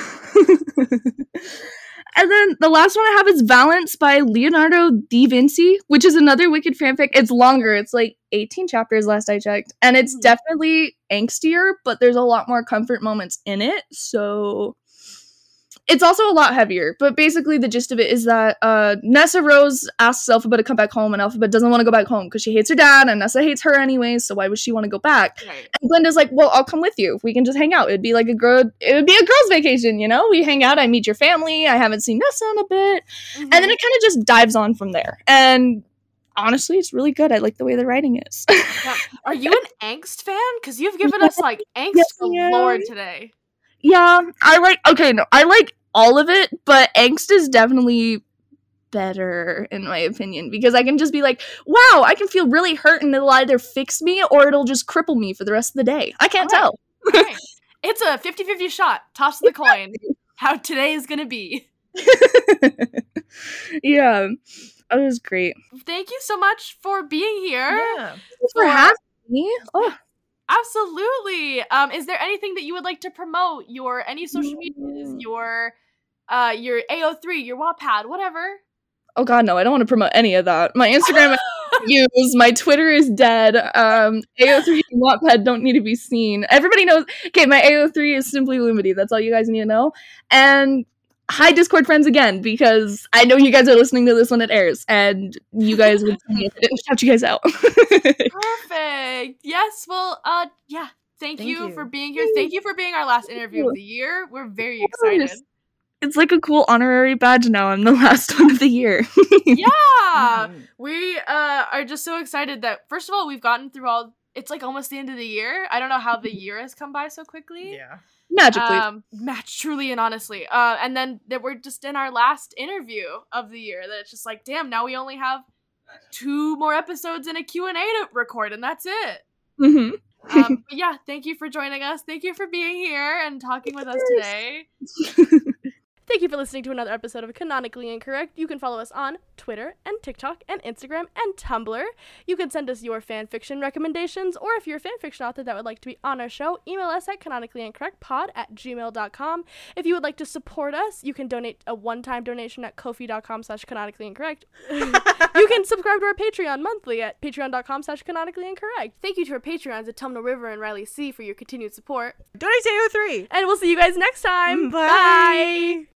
And then the last one I have is Valence by Leonardo da Vinci, which is another Wicked fanfic. It's longer. It's like eighteen chapters last I checked. And it's Mhm. definitely angstier, but there's a lot more comfort moments in it. So it's also a lot heavier. But basically the gist of it is that uh, Nessa Rose asks Elphaba to come back home, and Elphaba doesn't want to go back home because she hates her dad, and Nessa hates her anyway, so why would she want to go back? Right. And Glinda's like, well, I'll come with you. We can just hang out. It'd be like a girl. It would be a girl's vacation, you know? We hang out. I meet your family. I haven't seen Nessa in a bit. Mhm. And then it kind of just dives on from there. And honestly, it's really good. I like the way the writing is. Yeah. Are you an angst fan? Because you've given us like angst Yes, I am. galore today. Yeah, I like, okay, no, I like all of it, but Angst is definitely better, in my opinion, because I can just be like, wow, I can feel really hurt, and it'll either fix me or it'll just cripple me for the rest of the day. I can't All right. tell. Right. It's a fifty-fifty shot. Toss the coin. How today is going to be. Yeah, that was great. Thank you so much for being here. Yeah. Thanks for For- having me. Oh, Absolutely. Um, is there anything that you would like to promote? Your any social medias, Mm. your uh your A O three, your Wattpad, whatever. oh god, no, I don't want to promote any of that. My Instagram I don't use, my Twitter is dead. Um, A O three and Wattpad don't need to be seen. Everybody knows. Okay, my A O three is Simply Lumity. That's all you guys need to know. And hi, Discord friends again, because I know you guys are listening to this when it airs, and you guys would tell me if I didn't shout you guys out. Perfect. Yes. Well, uh, yeah. Thank, Thank you, you. for being here. Thank you for being our last interview you. of the year. We're very Of excited. course. It's like a cool honorary badge now. I'm the last one of the year. Yeah. Mhm. We uh are just so excited that first of all we've gotten through all. It's like almost the end of the year. I don't know how the year has come by so quickly. Yeah. Magically. Um, match truly and honestly. Uh, and then that we're just in our last interview of the year. That it's just like, damn, now we only have two more episodes and a Q and A to record, and that's it. hmm Um, but yeah, thank you for joining us. Thank you for being here and talking with us today. Thank you for listening to another episode of Canonically Incorrect. You can follow us on Twitter and TikTok and Instagram and Tumblr. You can send us your fan fiction recommendations, or if you're a fan fiction author that would like to be on our show, email us at canonicallyincorrectpod at gmail dot com. If you would like to support us, you can donate a one-time donation at ko-fi dot com slash canonically incorrect. You can subscribe to our Patreon monthly at patreon dot com slash canonically incorrect. Thank you to our Patreons at Tumnah River and Riley C for your continued support. Donate to A O three. And we'll see you guys next time. Bye. Bye.